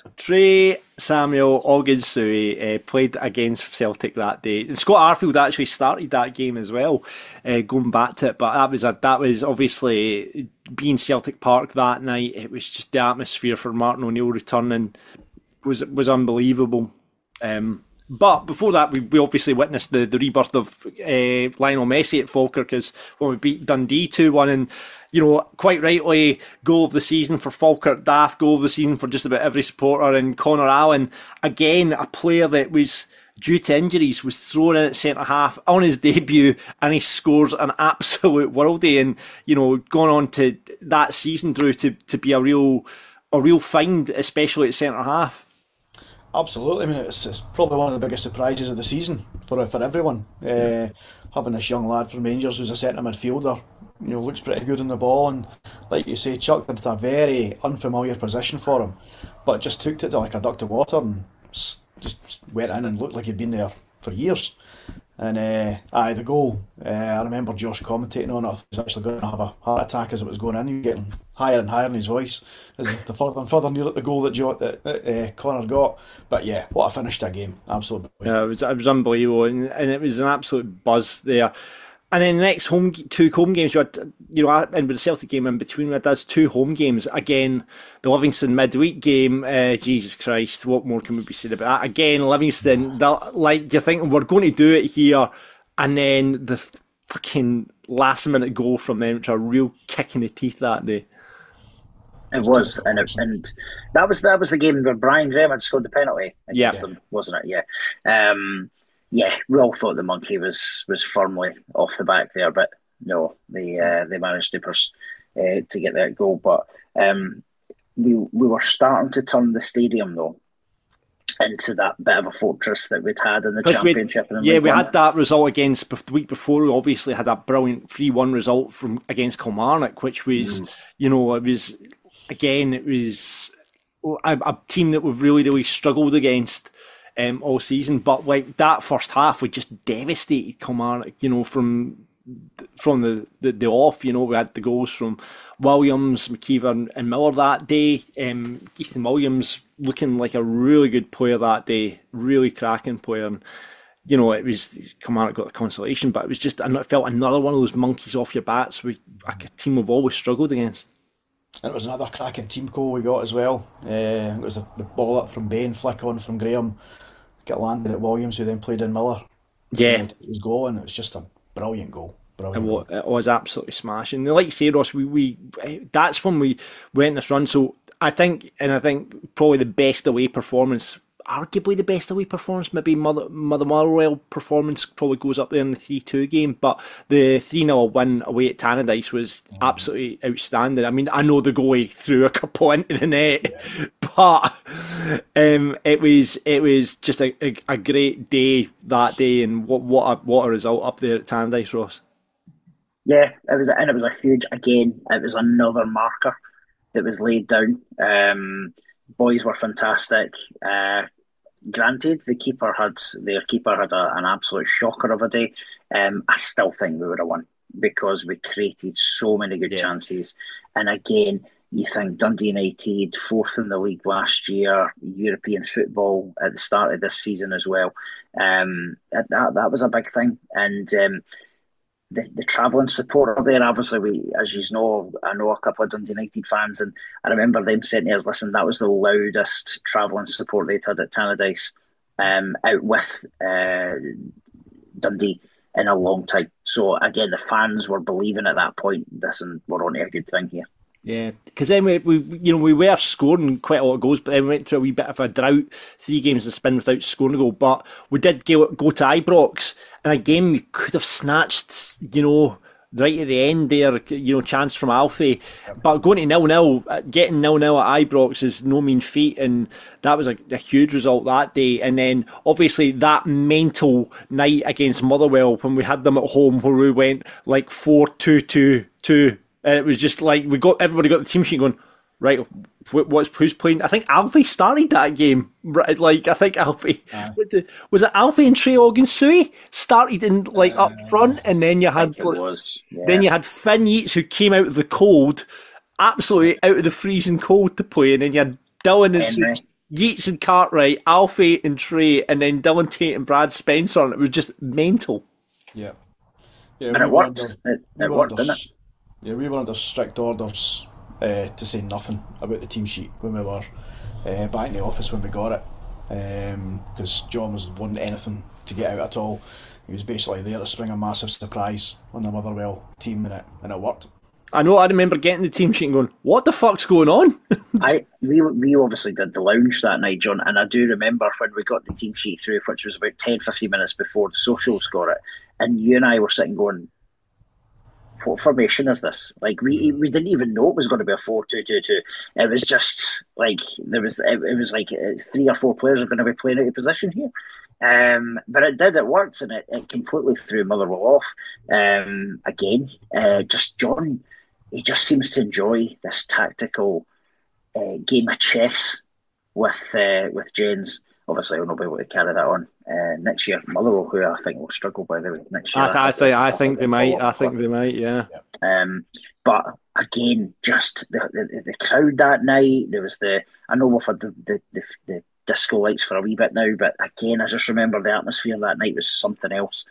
Trey Samuel Ogunsui uh, played against Celtic that day. And Scott Arfield actually started that game as well, uh, going back to it. But that was a, that was obviously being Celtic Park that night. It was just the atmosphere for Martin O'Neill returning was was unbelievable. Um, But before that, we, we obviously witnessed the, the rebirth of uh, Lionel Messi at Falkirk, because when we beat Dundee two one, and, you know, quite rightly, goal of the season for Falkirk Daft, goal of the season for just about every supporter, and Connor Allen, again, a player that was, due to injuries, was thrown in at centre-half on his debut, and he scores an absolute worldie, and, you know, going on to that season, Drew, to, to be a real, a real find, especially at centre-half. Absolutely. I mean, it's, it's probably one of the biggest surprises of the season for for everyone. Uh, having this young lad from Rangers who's a centre midfielder, you know, looks pretty good on the ball, and like you say, chucked into a very unfamiliar position for him, but just took it like a duck to water and just went in and looked like he'd been there for years. And uh, aye, the goal, uh, I remember Josh commentating on it. He was actually going to have a heart attack as it was going in. He was getting higher and higher in his voice as the further and further near the goal that, Joe, that, that uh, Connor got. But yeah, what a finish to a game. Absolutely. Yeah, it was, it was unbelievable, and, and it was an absolute buzz there. And then the next home two home games, you had, you know, and with the Celtic game in between, we had those two home games. Again, the Livingston midweek game, uh, Jesus Christ, what more can we be said about that? Again, Livingston, like, you're thinking, we're going to do it here, and then the fucking last minute goal from them, which are a real kick in the teeth that day. It was, and it, and that was that was the game where Brian Graham had scored the penalty against yeah. them, wasn't it? Yeah. Um, Yeah, we all thought the monkey was, was firmly off the back there, but no, they uh, they managed to pers- uh, to get that goal. But um, we we were starting to turn the stadium though into that bit of a fortress that we'd had in the Championship. And yeah, we had that result against the week before. We obviously had a brilliant three one result from against Kilmarnock, which was, mm. you know, it was again it was a, a team that we've really really struggled against. Um, all season, but like that first half, we just devastated Kilmarnock. You know, from from the, the, the off. You know, we had the goals from Williams, McKeever, and, and Miller that day. Um, Ethan Williams looking like a really good player that day, really cracking player. And, you know, it was Kilmarnock got the consolation, but it was just, I felt another one of those monkeys off your bats. We like a team we've always struggled against. And it was another cracking team goal we got as well. Uh, it was the, the ball up from Bain, flick on from Graham, get landed at Williams, who then played in Miller. Yeah, it was going. It was just a brilliant goal. Brilliant it, goal. Was, it was absolutely smashing. Like you say, Ross, we, we that's when we went this run. So I think, and I think probably the best away performance, arguably the best away performance, maybe Mother Mother Motherwell performance probably goes up there in the three two game, but the three nil win away at Tannadice was mm. absolutely outstanding. I mean, I know the goalie threw a couple into the net, yeah. but um, it was it was just a, a, a great day that day, and what what a, what a result up there at Tannadice, Ross. Yeah, it was, and it was a huge, again, it was another marker that was laid down. Um, boys were fantastic. Uh, Granted, the keeper had their keeper had a, an absolute shocker of a day. Um, I still think we would have won because we created so many good yeah. chances. And again, you think Dundee United, fourth in the league last year, European football at the start of this season as well. Um, that that was a big thing. And um, the the travelling support up there, obviously, we, as you know, I know a couple of Dundee United fans, and I remember them saying to us, listen, that was the loudest travelling support they'd had at Tannadice um, out with uh, Dundee in a long time. So again, the fans were believing at that point, listen, we're on to a good thing here. Yeah, because then we, we, you know, we were scoring quite a lot of goals, but then we went through a wee bit of a drought, three games in spin without scoring a goal. But we did go, go to Ibrox, and again we could have snatched, you know, right at the end there, you know, chance from Alfie. But going to nil nil, getting nil nil at Ibrox is no mean feat, and that was a, a huge result that day. And then obviously that mental night against Motherwell when we had them at home, where we went like four two two two. And it was just like we got everybody got the team sheet going, right, what's who's playing? I think Alfie started that game. Right, like I think Alfie uh, was it Alfie and Trey Ogunsui started in like uh, up front, and then you had was, yeah. then you had Finn Yeats who came out of the cold, absolutely out of the freezing cold to play, and then you had Dylan and Henry. Yeats and Cartwright, Alfie and Trey, and then Dylan Tate and Brad Spencer, and it was just mental. Yeah, yeah, and it worked. Under, it, it we worked, didn't it? Yeah, we were under strict orders uh, to say nothing about the team sheet when we were uh, back in the office when we got it, because um, John was wanting anything to get out at all. He was basically there to spring a massive surprise on the Motherwell team, and it and it worked. I know. I remember getting the team sheet and going, "What the fuck's going on?" I we we obviously did the lounge that night, John, and I do remember when we got the team sheet through, which was about ten, fifteen minutes before the socials got it, and you and I were sitting going, what formation is this? Like we we didn't even know it was going to be a four two two two. It was just like there was it, it was like three or four players are going to be playing out of position here. Um, but it did, it worked, and it, it completely threw Motherwell off. Um, again, uh, just John, he just seems to enjoy this tactical uh, game of chess with uh, with James. Obviously, he'll not be able to carry that on uh, next year. Motherwell, who I think will struggle by the way next year. I, I think I think they might. I think they might. Yeah. Um, but again, just the, the the crowd that night. There was the. I know we've had the the, the the disco lights for a wee bit now, but again, I just remember the atmosphere that night was something else,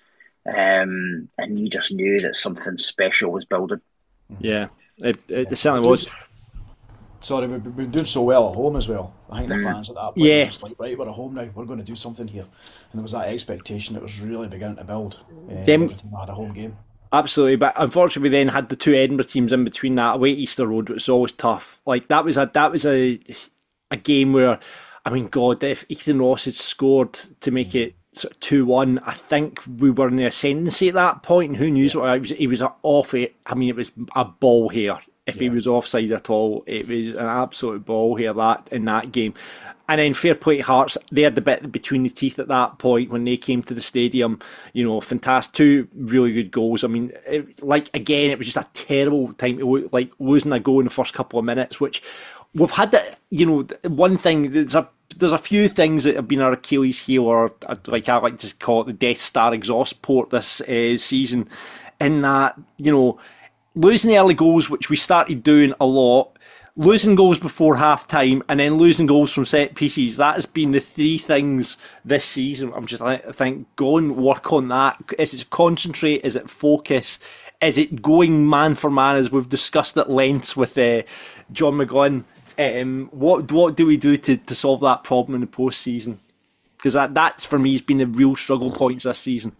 um, and you just knew that something special was building. Yeah, it it certainly was. Sorry, we've been doing so well at home as well. I think the fans at that point yeah. were just like, right, we're at home now, we're going to do something here. And there was that expectation that was really beginning to build uh, Them, every time I had a home game. Absolutely, but unfortunately we then had the two Edinburgh teams in between that away Easter Road, which was always tough. Like that was a that was a a game where, I mean, God, if Ethan Ross had scored to make it sort of two one, I think we were in the ascendancy at that point, and who knew what it was. He was off it. I mean, it was a ball here. If yeah. he was offside at all, it was an absolute ball here that in that game. And then fair play to Hearts, they had the bit between the teeth at that point when they came to the stadium. You know, fantastic, two really good goals. I mean, it, like again, it was just a terrible time to lo- like losing a goal in the first couple of minutes, which we've had that. You know, one thing there's a there's a few things that have been our Achilles heel, or like I like to call it the Death Star exhaust port this uh, season. in that, you know, losing early goals, which we started doing a lot, losing goals before half time, and then losing goals from set pieces. That has been the three things this season. I'm just like, I think, go and work on that. Is it concentrate? Is it focus? Is it going man for man, as we've discussed at length with uh, John McGlynn? Um, what what do we do to, to solve that problem in the post season? Because that that's for me has been the real struggle points this season.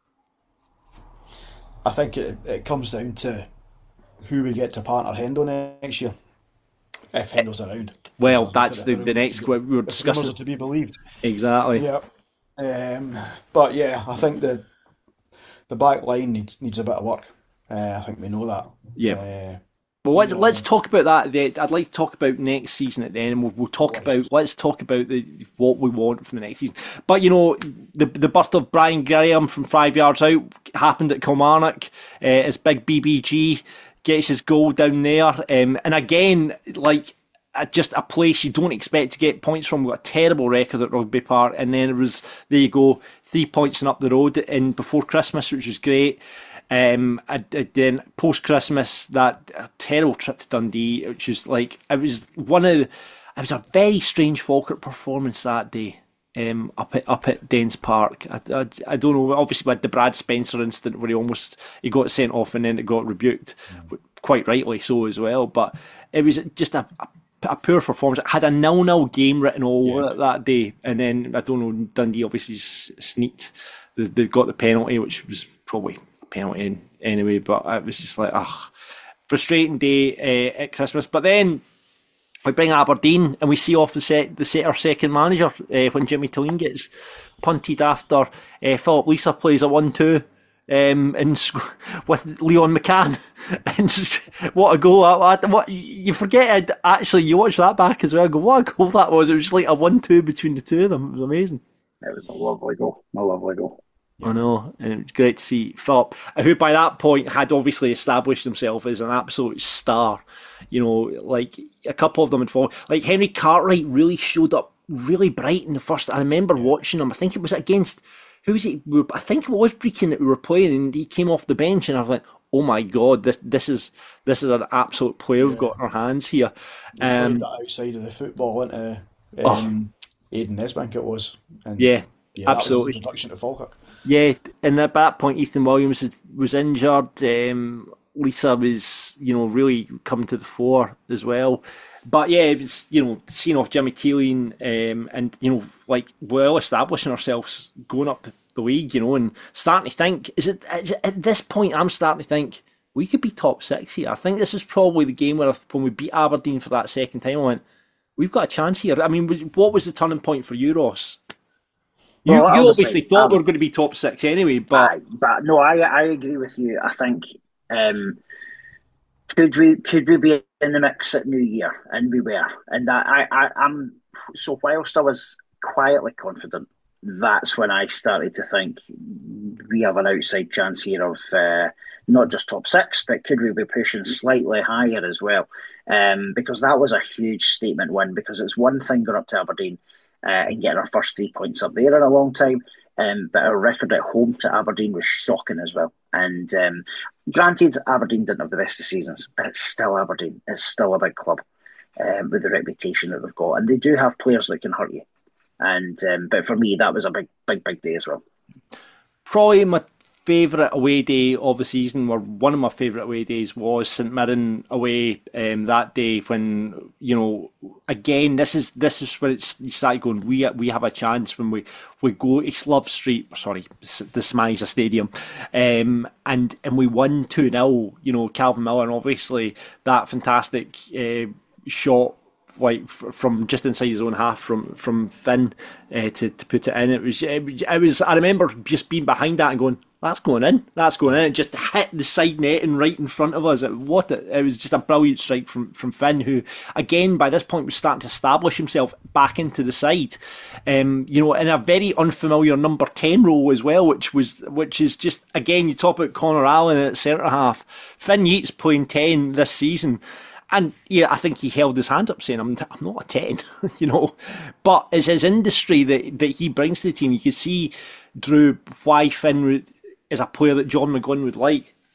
I think it, it comes down to who we get to partner Hendo next year. If Hendo's around. Well, that's the, the next we were discussing. If to be believed. Exactly. Yeah. Um, but yeah, I think the the back line needs needs a bit of work. Uh, I think we know that. Yeah. Uh, well, let's let's talk about that. The, I'd like to talk about next season at the end. We'll, we'll talk right. about let's talk about the what we want from the next season. But you know, the the birth of Brian Graham from five yards out happened at Kilmarnock. Uh, as big B B G gets his goal down there, um, and again, like uh, just a place you don't expect to get points from. We've got a terrible record at Rugby Park, and then it was there you go, three points and up the road in before Christmas, which was great. Um, I, I, then post Christmas, that uh, terrible trip to Dundee, which was like it was one of, the, it was a very strange Falkirk performance that day. Um, up at up at Dens Park, I, I, I don't know. Obviously, we had the Brad Spencer incident where he almost he got sent off and then it got rebuked, mm. quite rightly so as well. But it was just a, a, a poor performance. It had a nil-nil game written all over yeah. it that day, and then I don't know. Dundee obviously sneaked. They, they got the penalty, which was probably a penalty anyway. But it was just like ah, frustrating day uh, at Christmas. But then we bring Aberdeen and we see off the set the set our second manager uh, when Jimmy Tilleen gets punted after uh, Philip Lisa plays a one two um, and with Leon McCann. And what a goal! What, what you forget? It, actually, you watch that back as well. Go, what a goal that was! It was just like a one two between the two of them. It was amazing. It was a lovely goal. A lovely goal. I know, and it was great to see Philip, who by that point had obviously established himself as an absolute star. You know, like a couple of them had fallen. Like Henry Cartwright really showed up really bright in the first. I remember watching him. I think it was against who was it? I think it was Brechin that we were playing, and he came off the bench, and I was like, "Oh my god, this this is this is an absolute player we've yeah. got in our hands here." He um, played that outside of the football into um, oh. Aidan Nesbank. It was, and yeah, yeah, absolutely. That was his introduction to Falkirk. Yeah, and at that point, Ethan Williams was injured. Um, Lisa was, you know, really coming to the fore as well. But yeah, it was, you know, seeing off Jimmy Tilleen um, and, you know, like well establishing ourselves going up the league, you know, and starting to think, is it, is it at this point, I'm starting to think we could be top six here. I think this is probably the game where when we beat Aberdeen for that second time, I went, we've got a chance here. I mean, what was the turning point for you, Ross? You, well, you obviously thought um, we were going to be top six anyway, but... I, but no, I I agree with you. I think um, could we could we be in the mix at New Year, and we were, and that I I am so whilst I was quietly confident, that's when I started to think we have an outside chance here of uh, not just top six, but could we be pushing slightly higher as well? Um, because that was a huge statement win. Because it's one thing going up to Aberdeen. Uh, and getting our first three points up there in a long time. Um, but our record at home to Aberdeen was shocking as well. And um, granted, Aberdeen didn't have the best of seasons, but it's still Aberdeen. It's still a big club um, with the reputation that they've got. And they do have players that can hurt you. And um, But for me, that was a big, big, big day as well. Probably my favourite away day of the season, or one of my favourite away days, was St Mirren away um, that day when, you know, again, this is this is when it's, you start going, we we have a chance when we, we go to Love Street, sorry, the Smiza Stadium, um, and and we won two nil, you know, Calvin Miller, and obviously that fantastic uh, shot like from just inside his own half from from Finn uh, to to put it in. It was, it was it was I remember just being behind that and going, that's going in, that's going in. It just hit the side netting right in front of us. It, what it, it was just a brilliant strike from, from Finn, who again by this point was starting to establish himself back into the side, um, you know, in a very unfamiliar number ten role as well, which was which is just, again, you talk about Connor Allen at centre half. Finn Yeats playing ten this season. And yeah, I think he held his hand up saying, I'm, I'm not a ten, you know. But it's his industry that, that he brings to the team. You can see, Drew, why Finn is a player that John McGlynn would like.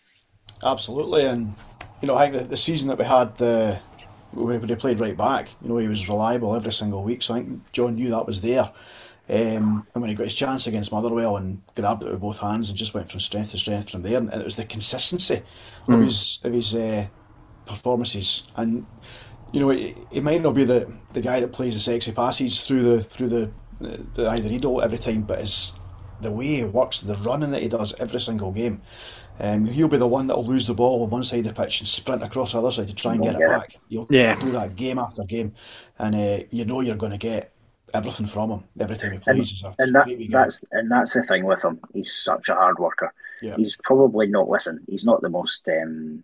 Absolutely, and you know, I think the, the season that we had, the when he played right back, you know, he was reliable every single week. So I think John knew that was there. Um, and when he got his chance against Motherwell and grabbed it with both hands and just went from strength to strength from there, and it was the consistency mm. of his of his uh, performances. And you know, he, he might not be the, the guy that plays the sexy passes through the through the the, the Ivory every time, but his the way he works, the running that he does every single game. Um, he'll be the one that'll lose the ball on one side of the pitch and sprint across the other side to try and get it back. He'll yeah. do that game after game, and uh, you know you're going to get everything from him every time he plays. And, and, that, that's, and that's the thing with him. He's such a hard worker. Yeah. He's probably not, listen, he's not the most um,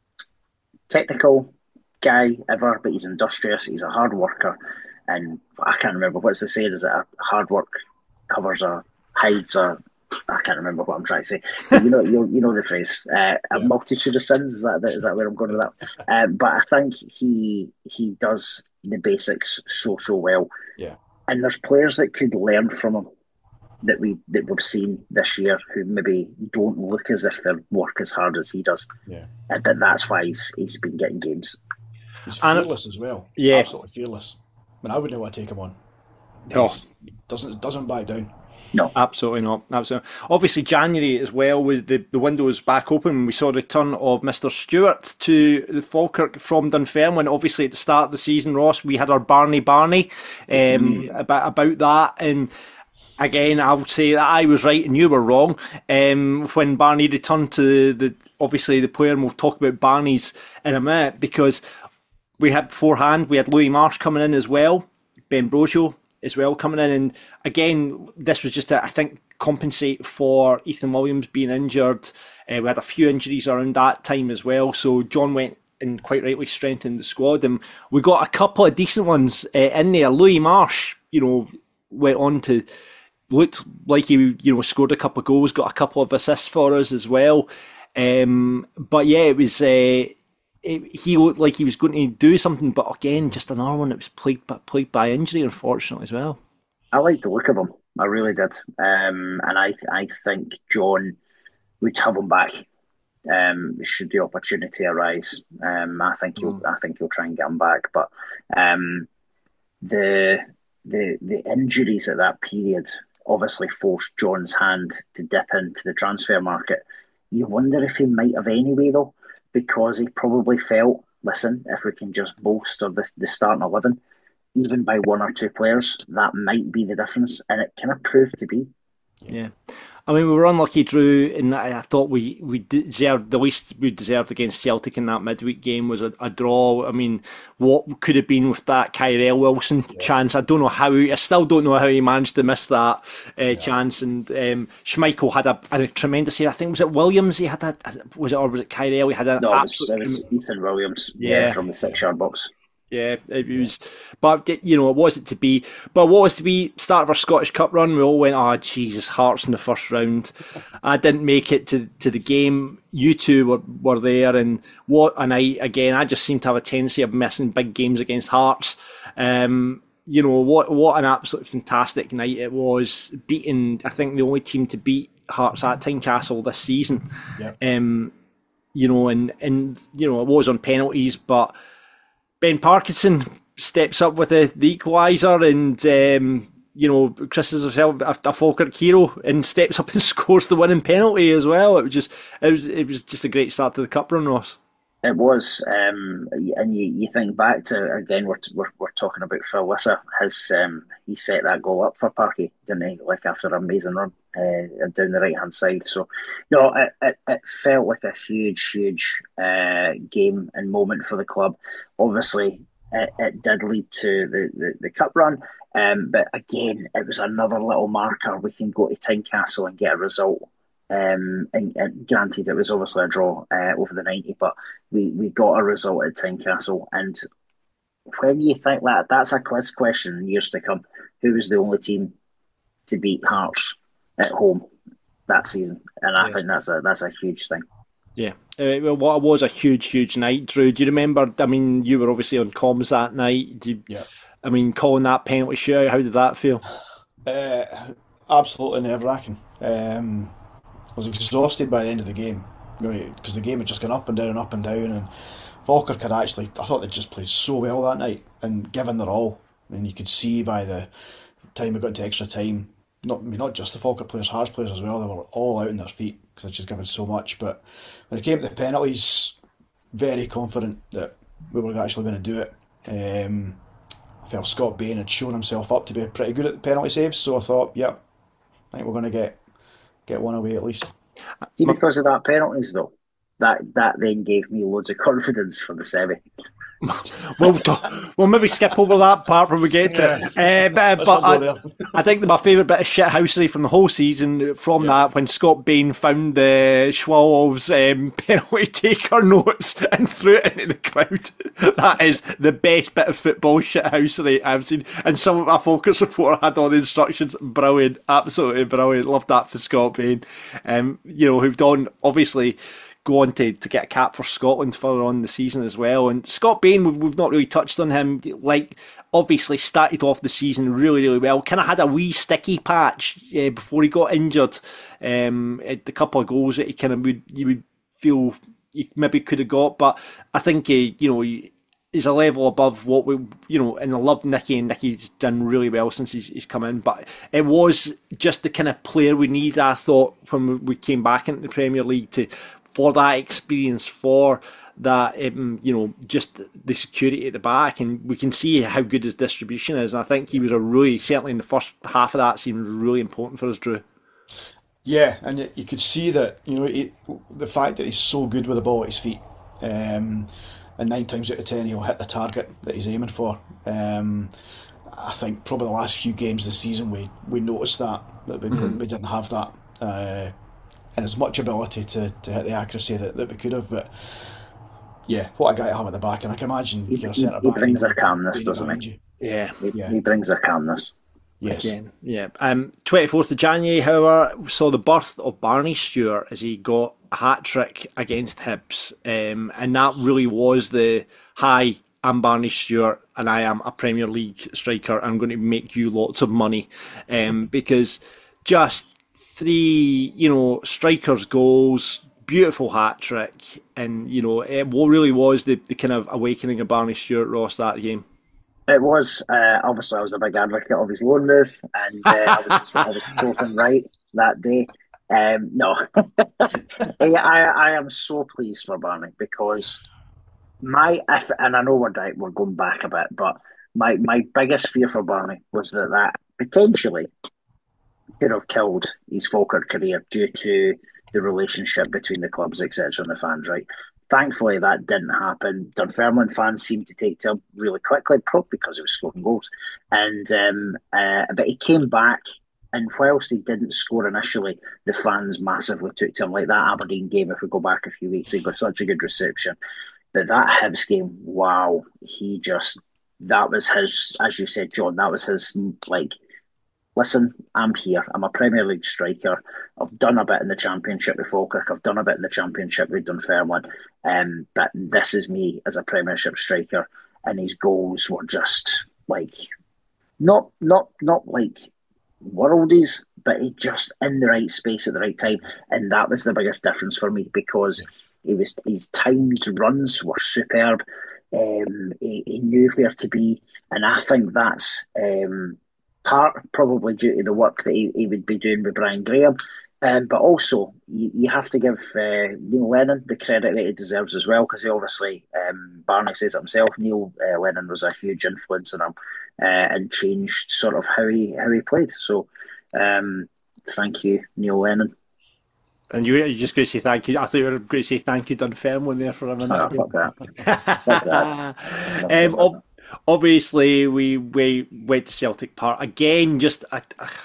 technical guy ever, but he's industrious. He's a hard worker. And I can't remember, what's the saying? Is it a hard work covers a, hides a, I can't remember what I'm trying to say. But you know, you you know the phrase. Uh, a yeah. multitude of sins. Is that is that where I'm going with that? Um, but I think he he does the basics so so well. Yeah. And there's players that could learn from him that we that we've seen this year who maybe don't look as if they work as hard as he does. Yeah. And that that's why he's he's been getting games. He's fearless and, as well. Yeah. Absolutely fearless. I mean, I wouldn't want to take him on. Oh. He doesn't doesn't back down. No, absolutely not. Absolutely. Obviously, January as well was the the windows back open. We saw the return of Mister Stewart to the Falkirk from Dunfermline. Obviously, at the start of the season, Ross, we had our Barney Barney um, mm. about about that, and again, I would say that I was right and you were wrong. Um, when Barney returned to the obviously the player, and we'll talk about Barney's in a minute, because we had beforehand we had Louis Marsh coming in as well, Ben Brosio as well coming in, and again this was just to, I think, compensate for Ethan Williams being injured. Uh, we had a few injuries around that time as well, so John went and quite rightly strengthened the squad, and we got a couple of decent ones uh, in there. Louis Marsh, you know, went on to looked like he, you know, scored a couple of goals, got a couple of assists for us as well. Um, but yeah, it was. Uh, It, he looked like he was going to do something, but again, just another one that was plagued by, plagued by injury, unfortunately, as well. I liked the look of him. I really did. Um, and I I think John would have him back um, should the opportunity arise. Um, I think he'll mm. I think he'll try and get him back. But um, the the the injuries at that period obviously forced John's hand to dip into the transfer market. You wonder if he might have anyway, though, because he probably felt, listen, if we can just bolster the, the starting eleven, even by one or two players, that might be the difference. And it kind of proved to be. Yeah. I mean, we were unlucky, Drew, and I thought we, we deserved, the least we deserved against Celtic in that midweek game was a, a draw. I mean, what could have been with that Kyrell Wilson yeah. chance? I don't know how, I still don't know how he managed to miss that uh, yeah. chance. And um, Schmeichel had a, a tremendous save. I think, was it Williams he had a, was it, or was it Kyrell? He had an no, absolute... it was, it was Ethan Williams yeah. Yeah, from the six-yard box. Yeah, it was, but you know, it wasn't to be. But what was to be? Start of our Scottish Cup run, we all went, "Oh Jesus, Hearts in the first round." I didn't make it to, to the game. You two were, were there, and what? And I again, I just seem to have a tendency of missing big games against Hearts. Um, you know what? What an absolute fantastic night it was. Beating, I think, the only team to beat Hearts at Tynecastle this season. Yep. Um, you know, and and you know, it was on penalties, but Ben Parkinson steps up with the, the equaliser, and um, you know, Chris is himself a, a Falkirk hero and steps up and scores the winning penalty as well. It was just it was it was just a great start to the cup run, Ross. It was, um, and you, you think back to, again, we're we're, we're talking about Phil Wissa. His um, he set that goal up for Parky, didn't he? Like after an amazing run uh, down the right hand side. So, no, it, it it felt like a huge, huge uh, game and moment for the club. Obviously, it, it did lead to the, the, the cup run, um, but again, it was another little marker. We can go to Tynecastle and get a result. Um, and, and granted, it was obviously a draw uh, over the ninety, but we, we got a result at Tynecastle. And when you think that, that's a quiz question in years to come. Who was the only team to beat Hearts at home that season? And I yeah. think that's a that's a huge thing. Yeah, uh, well, what was a huge, huge night, Drew. Do you remember? I mean, you were obviously on comms that night. Do you, yeah. I mean, calling that penalty shootout, how did that feel? Uh, absolutely nerve wracking. Um, I was exhausted by the end of the game. you know, because the game had just gone up and down and up and down, and Falkirk had actually, I thought they just played so well that night and given their all. And you could see by the time we got into extra time, not I mean, not just the Falkirk players, Hearts players as well, they were all out on their feet because they'd just given so much. But when it came to the penalties, very confident that we were actually going to do it. Um, I felt Scott Bain had shown himself up to be pretty good at the penalty saves, so I thought, yep, I think we're going to get get one away at least. See, because of that penalties though, that that then gave me loads of confidence for the semi. we'll, we'll maybe skip over that part when we get to it. Uh, but but I, I think my favourite bit of shithousery from the whole season from yeah. that, when Scott Bain found the Schwalow's um, penalty taker notes and threw it into the crowd. That is the best bit of football shithousery I've seen. And some of my Focus supporter had all the instructions. Brilliant, absolutely brilliant. Love that for Scott Bain. Um, you know, who've done obviously go on to, to get a cap for Scotland further on the season as well. And Scott Bain, we've, we've not really touched on him. Like, obviously started off the season really, really well. Kind of had a wee sticky patch uh, before he got injured. Um, the couple of goals that he kind of would, you would feel he maybe could have got. But I think, uh, you know, he, he's a level above what we, you know, and I love Nicky, and Nicky's done really well since he's, he's come in. But it was just the kind of player we need, I thought, when we came back into the Premier League to for that experience, for that, um, you know, just the security at the back. And we can see how good his distribution is. And I think he was a really, certainly in the first half of that, seemed really important for us, Drew. Yeah, and you could see that, you know, it, the fact that he's so good with the ball at his feet, um, and nine times out of ten he'll hit the target that he's aiming for. Um, I think probably the last few games of the season we, we noticed that, that we, mm-hmm. we didn't have that. Uh, and as much ability to, to hit the accuracy that, that we could have. But yeah, what a guy to have at the back. And I can imagine he, you're he, centre he back. brings a calmness, doesn't he? Yeah. He, yeah. he brings a calmness. Yes. Again, yeah. Um, twenty-fourth of January, however, we saw the birth of Barney Stewart as he got a hat-trick against Hibs. Um, and that really was the, hi, I'm Barney Stewart and I am a Premier League striker. I'm going to make you lots of money. Um, because just three, you know, strikers' goals, beautiful hat-trick. And, you know, it really was the, the kind of awakening of Barney Stewart, Ross, that game. It was. Uh, obviously, I was a big advocate of his loan move, and uh, I was I was proven right that day. Um, no, I, I am so pleased for Barney, because my if, and I know we're we're going back a bit, but my, my biggest fear for Barney was that that potentially could have killed his Falkirk career due to the relationship between the clubs, et cetera, and the fans, right? Thankfully, that didn't happen. Dunfermline fans seemed to take to him really quickly, probably because he was scoring goals. And um, uh, but he came back, and whilst he didn't score initially, the fans massively took to him. Like that Aberdeen game, if we go back a few weeks, he got such a good reception. But that Hibs game, wow, he just, that was his, as you said, John, that was his, like, listen, I'm here. I'm a Premier League striker. I've done a bit in the Championship with Falkirk. I've done a bit in the Championship with Dunfermline. Um, but this is me as a Premiership striker. And his goals were just like, not not not like worldies, but he just in the right space at the right time. And that was the biggest difference for me, because he was his timed runs were superb. Um, he, he knew where to be. And I think that's Um, part probably due to the work that he, he would be doing with Brian Graham, um, but also you, you have to give uh, Neil Lennon the credit that he deserves as well, because he obviously, um, Barney says it himself, Neil uh, Lennon was a huge influence on him uh, and changed sort of how he how he played. So um, thank you, Neil Lennon. And you, you're just going to say thank you. I thought you were going to say thank you, Dunfermline, there for a minute. Oh, fuck that. Fuck that. um, ob- obviously, we, we went to Celtic Park again. Just uh,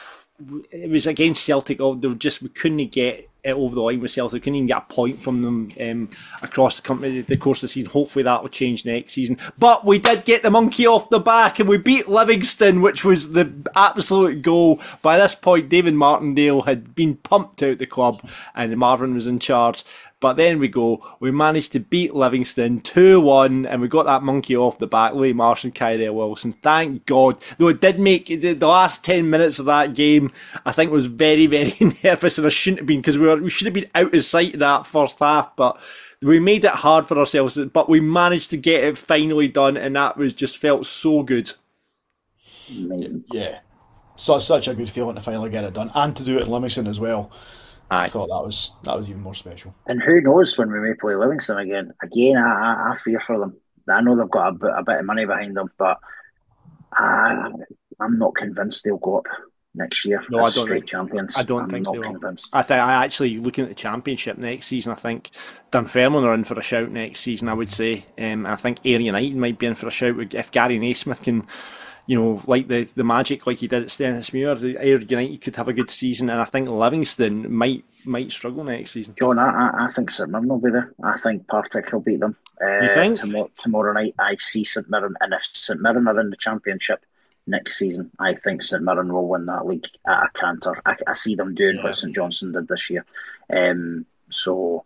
it was against Celtic. Oh, they just we couldn't get it over the line with Celtic. We couldn't even get a point from them um, across the company the course of the season. Hopefully, that will change next season. But we did get the monkey off the back, and we beat Livingston, which was the absolute goal. By this point, David Martindale had been pumped out the club, and Marvin was in charge. But then we go, we managed to beat Livingston two one, and we got that monkey off the back, Lee Marsh and Kyrell Wilson. Thank God. Though it did make the, the last ten minutes of that game, I think was very, very nervous, and I shouldn't have been, because we were we should have been out of sight in that first half, but we made it hard for ourselves, but we managed to get it finally done, and that was just felt so good. Amazing. Yeah. So such a good feeling to finally get it done, and to do it in Livingston as well. Aye. I thought that was that was even more special. And who knows when we may play Livingston again? Again, I, I, I fear for them. I know they've got a bit, a bit of money behind them, but I, I'm not convinced they'll go up next year No, as I don't straight think, champions. I don't I'm think not they will. convinced. I think I actually looking at the Championship next season. I think Dunfermline are in for a shout next season. I would say. Um, I think Ayr United might be in for a shout if Gary Naismith can, you know, like the, the magic like he did at Stennismuir. Ayr United could have a good season, and I think Livingston might might struggle next season. John, I, I, I think St Mirren will be there. I think Partick will beat them. Uh, You think? Tomorrow, tomorrow night, I see St Mirren, and if St Mirren are in the Championship next season, I think St Mirren will win that league at a canter. I, I see them doing Yeah. what St Johnstone did this year. Um, so,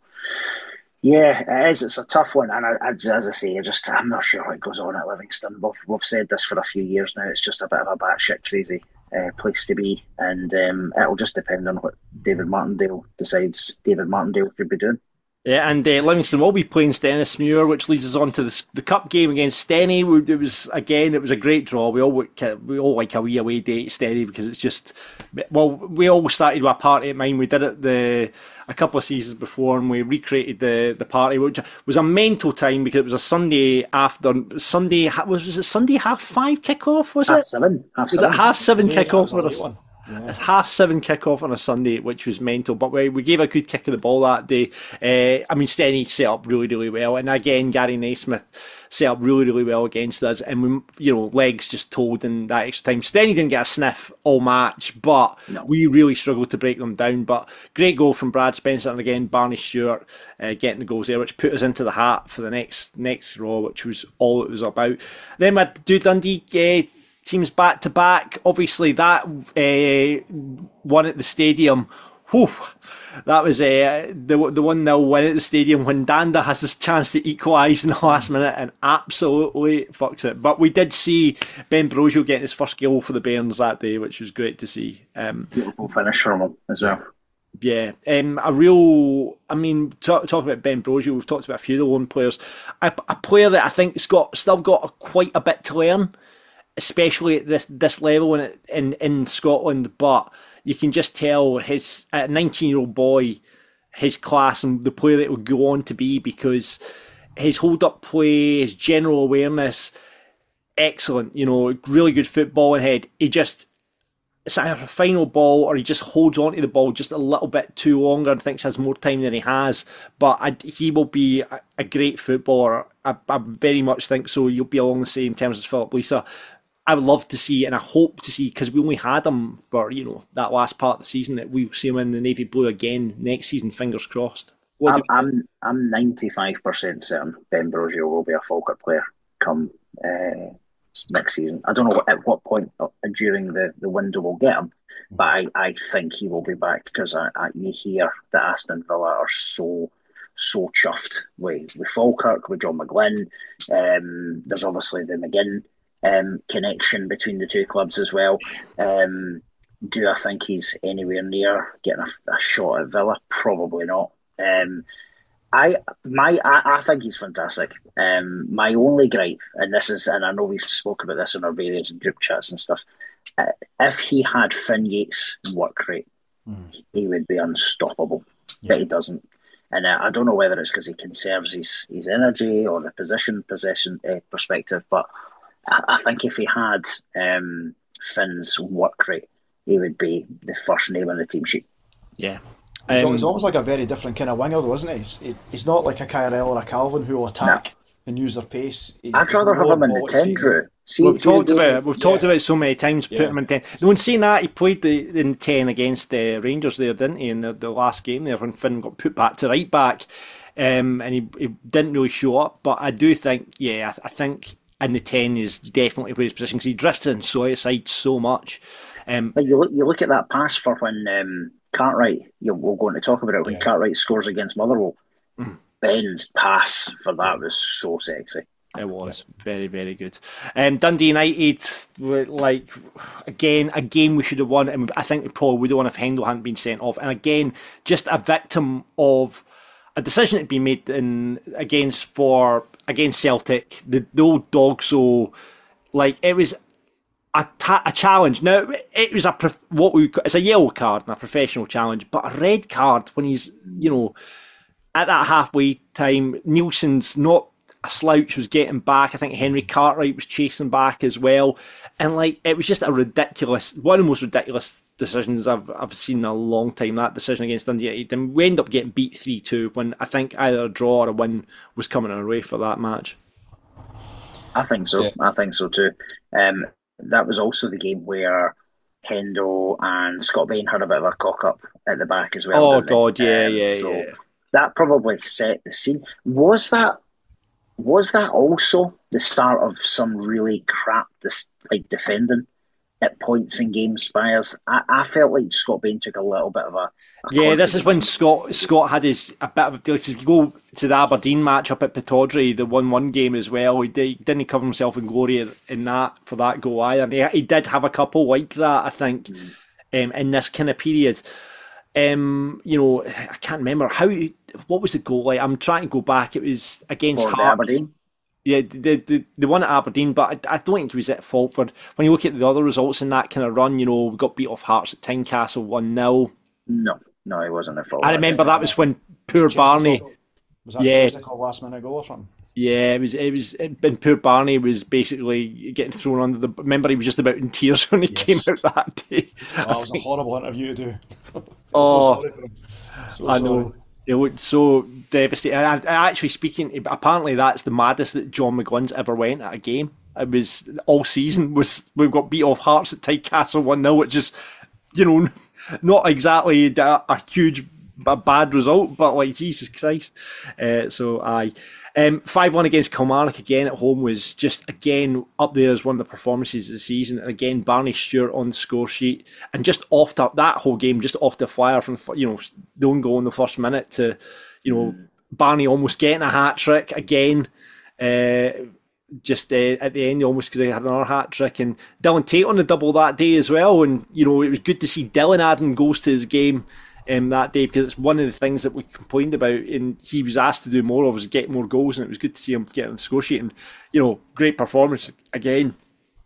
yeah, it is. It's a tough one, and I, I, as I say, I just I'm not sure what goes on at Livingston. We've, we've said this for a few years now. It's just a bit of a batshit crazy uh, place to be, and um, it'll just depend on what David Martindale decides David Martindale should be doing. Yeah, and uh, Livingston will be playing Stennismuir, which leads us on to the, the cup game against Steny. It was again, it was a great draw. We all we all like a wee away day at Steny because it's just, well, we all started with a party at mine. We did it the a couple of seasons before, and we recreated the, the party, which was a mental time because it was a Sunday after Sunday. Was, was it Sunday half five kickoff? Was Half it? seven. Half Was seven. it half seven Yeah, that kickoff was a for late us? one. Yeah. A half seven kick-off on a Sunday, which was mental, but we, we gave a good kick of the ball that day. Uh, I mean, Steny set up really, really well, and again, Gary Naismith set up really, really well against us, and we, you know, legs just told in that extra time. Steny didn't get a sniff all match, but No. we really struggled to break them down. But great goal from Brad Spencer, and again, Barney Stewart uh, getting the goals there, which put us into the hat for the next next row, which was all it was about. Then we had to do Dundee. Uh, Teams back to back. Obviously, that uh, one at the stadium. Whew, that was uh, the the one nil win at the stadium when Danda has his chance to equalise in the last minute and absolutely fucks it. But we did see Ben Brogio getting his first goal for the Bairns that day, which was great to see. Um, Beautiful finish from him as well. yeah, um, a real. I mean, talk, talking about Ben Brogio, we've talked about a few of the lone players. A, a player that I think's got still got a, quite a bit to learn, especially at this this level in in in Scotland. But you can just tell his a nineteen year old boy, his class and the player that will go on to be, because his hold up play, his general awareness, excellent. You know, really good football in head. He just. It's either a final ball or he just holds on to the ball just a little bit too longer and thinks he has more time than he has. But I, he will be a, a great footballer. I, I very much think so. You'll be along the same terms as Philip Lisa. I would love to see, and I hope to see, because we only had him for, you know, that last part of the season, that we'll see him in the Navy Blue again next season, fingers crossed. What I'm, do you- I'm I'm ninety-five percent certain Ben Brogio will be a Falkirk player come uh, next season. I don't know what, at what point during the, the window we'll get him, but I, I think he will be back, because I, I, you hear that Aston Villa are so so chuffed with, with Falkirk, with John McGlynn. Um, there's obviously the McGinn um, connection between the two clubs as well. Um, do I think he's anywhere near getting a, a shot at Villa? Probably not. Um, I my I, I think he's fantastic. Um, my only gripe, and this is, and I know we've spoken about this in our various group chats and stuff. Uh, if he had Finn Yates' work rate, mm. he would be unstoppable. Yeah. But he doesn't, and uh, I don't know whether it's because he conserves his, his energy or the position possession uh, perspective. But I, I think if he had um, Finn's work rate, he would be the first name on the team sheet. Yeah. He's, Um, he's almost like a very different kind of winger, though, isn't he? He's, he, he's not like a Kyrell or a Calvin who will attack no. and use their pace. He's, I'd rather have him in the ten, Drew. See, we've see talked game, about it. We've yeah. talked about it so many times. Put yeah. him in ten. The one saying that, he played the in ten against the Rangers there, didn't he? In the, the last game there, when Finn got put back to right back, um, and he, he didn't really show up. But I do think, yeah, I, I think in the ten is definitely where his position, because he drifts in so outside so much. Um, but you look, you look at that pass for when um, Cartwright. You, we're going to talk about it when yeah. Cartwright scores against Motherwell. mm. Ben's pass for that was so sexy. It was very, very good. Um, Dundee United, like, again, a game we should have won, and I think we probably would have won if Hendo hadn't been sent off. And again, just a victim of a decision that had been made in against for against Celtic. The, the old dog, so like it was a, ta- a challenge. Now it was a prof- what we it's a yellow card and a professional challenge, but a red card when he's you know at that halfway time. Nielsen's not a slouch, was getting back. I think Henry Cartwright was chasing back as well, and like it was just a ridiculous, one of the most ridiculous decisions I've I've seen in a long time. That decision against Dundee United, and we end up getting beat three two when I think either a draw or a win was coming our way for that match. I think so. Yeah. I think so too. Um, that was also the game where Hendo and Scott Bain had a bit of a cock up at the back as well. Oh God, yeah, um, yeah, so yeah. That probably set the scene. Was that? Was that also the start of some really crap dis- like defending at points in games by us? I, I felt like Scott Bain took a little bit of a, a yeah. This is when Scott Scott had his a bit of a deal. If you go to the Aberdeen match up at Pittodrie, the one one game as well, he, did, he didn't cover himself in glory in that for that goal either. He, he did have a couple like that, I think, mm. um, in this kind of period. Um, you know, I can't remember how. What was the goal like? I'm trying to go back. It was against Hearts. Aberdeen. Yeah, the, the the one at Aberdeen, but I, I don't think he was at fault for. When you look at the other results in that kind of run, you know, we got beat off Hearts at Tynecastle one nil. No, no, he wasn't at fault. I remember that was when poor Barney. Was that yeah, a last minute goal or something? Yeah, it was. It was. And poor Barney was basically getting thrown under the. Remember, he was just about in tears when he yes. came out that day. Oh, that was a horrible interview to do. oh, so so I know. It looked so devastating. And actually speaking, apparently that's the maddest that John McGlynn's ever went at a game. It was all season was we got beat off Hearts at Tynecastle one nil, which is, you know, not exactly a, a huge a bad result, but like Jesus Christ. Uh, so aye. Um, five one against Kilmarnock again at home was just again up there as one of the performances of the season. And again, Barney Stewart on the score sheet, and just off the, that whole game, just off the flyer from you know the own goal in the first minute to you know mm. Barney almost getting a hat trick again. Uh, just uh, at the end, he almost could have had another hat trick, and Dylan Tate on the double that day as well. And you know it was good to see Dylan adding goals to his game. Um, that day, because it's one of the things that we complained about, and he was asked to do more of was get more goals, and it was good to see him get on the score sheet, and you know, great performance again.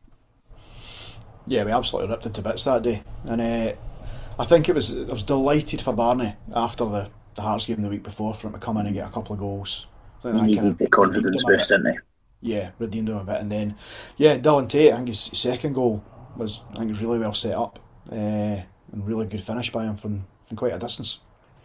Yeah, we absolutely ripped into bits that day, and uh, I think it was I was delighted for Barney after the, the Hearts game the week before for him to come in and get a couple of goals. He needed kind of the confidence boost, didn't he? Yeah, redeemed him a bit, and then yeah, Dylan Tate, I think his second goal was I think it was really well set up, uh, and really good finish by him from. From quite a distance.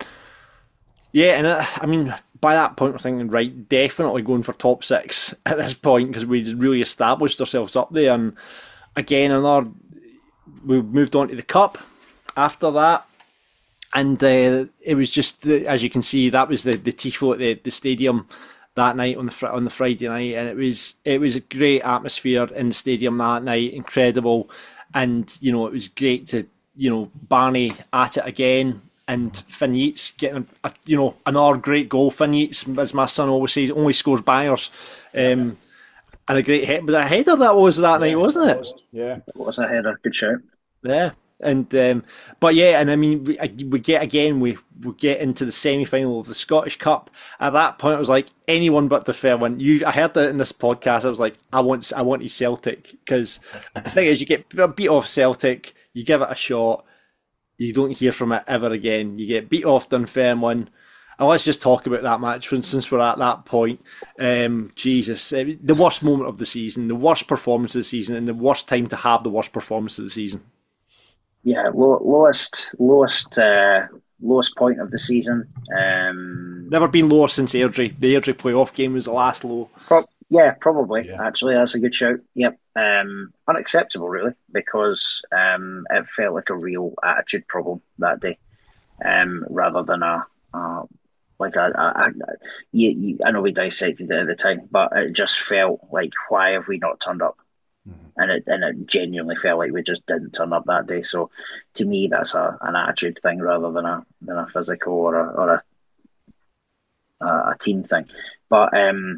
Yeah, and uh, I mean, by that point, we're thinking, right, definitely going for top six at this point because we really established ourselves up there. And again, another, we moved on to the Cup after that, and uh, it was just, as you can see, that was the, the tifo at the, the stadium that night on the on the Friday night, and it was it was a great atmosphere in the stadium that night, incredible, and you know it was great to. You know, Barney at it again, and Finn Yates getting, a, you know, another great goal. Finn Yates, as my son always says, only scores bangers. Um, and a great hit. Was it a header that was that yeah, night, wasn't it? Was, yeah, it was a header. Good shout. Yeah. And um, but yeah, and I mean, we, we get again, we, we get into the semi-final of the Scottish Cup. At that point, I was like, anyone but the fair one. You, I heard that in this podcast. I was like, I want, I want you Celtic because the thing is, you get beat off Celtic. You give it a shot, you don't hear from it ever again. You get beat off Dunfermline. And let's just talk about that match, for instance, we're at that point. Um, Jesus, the worst moment of the season, the worst performance of the season, and the worst time to have the worst performance of the season. Yeah, low, lowest, lowest, uh, lowest point of the season. Um, Never been lower since Airdrie. The Airdrie playoff game was the last low. Pro- yeah, probably. Yeah. Actually, that's a good shout. Yep. Um, unacceptable, really, because um, it felt like a real attitude problem that day, um, rather than a, a like a, a, a you, you, I know we dissected it at the time, but it just felt like, why have we not turned up? Mm-hmm. And it and it genuinely felt like we just didn't turn up that day. So, to me, that's a an attitude thing rather than a than a physical or a or a a, a team thing. But um,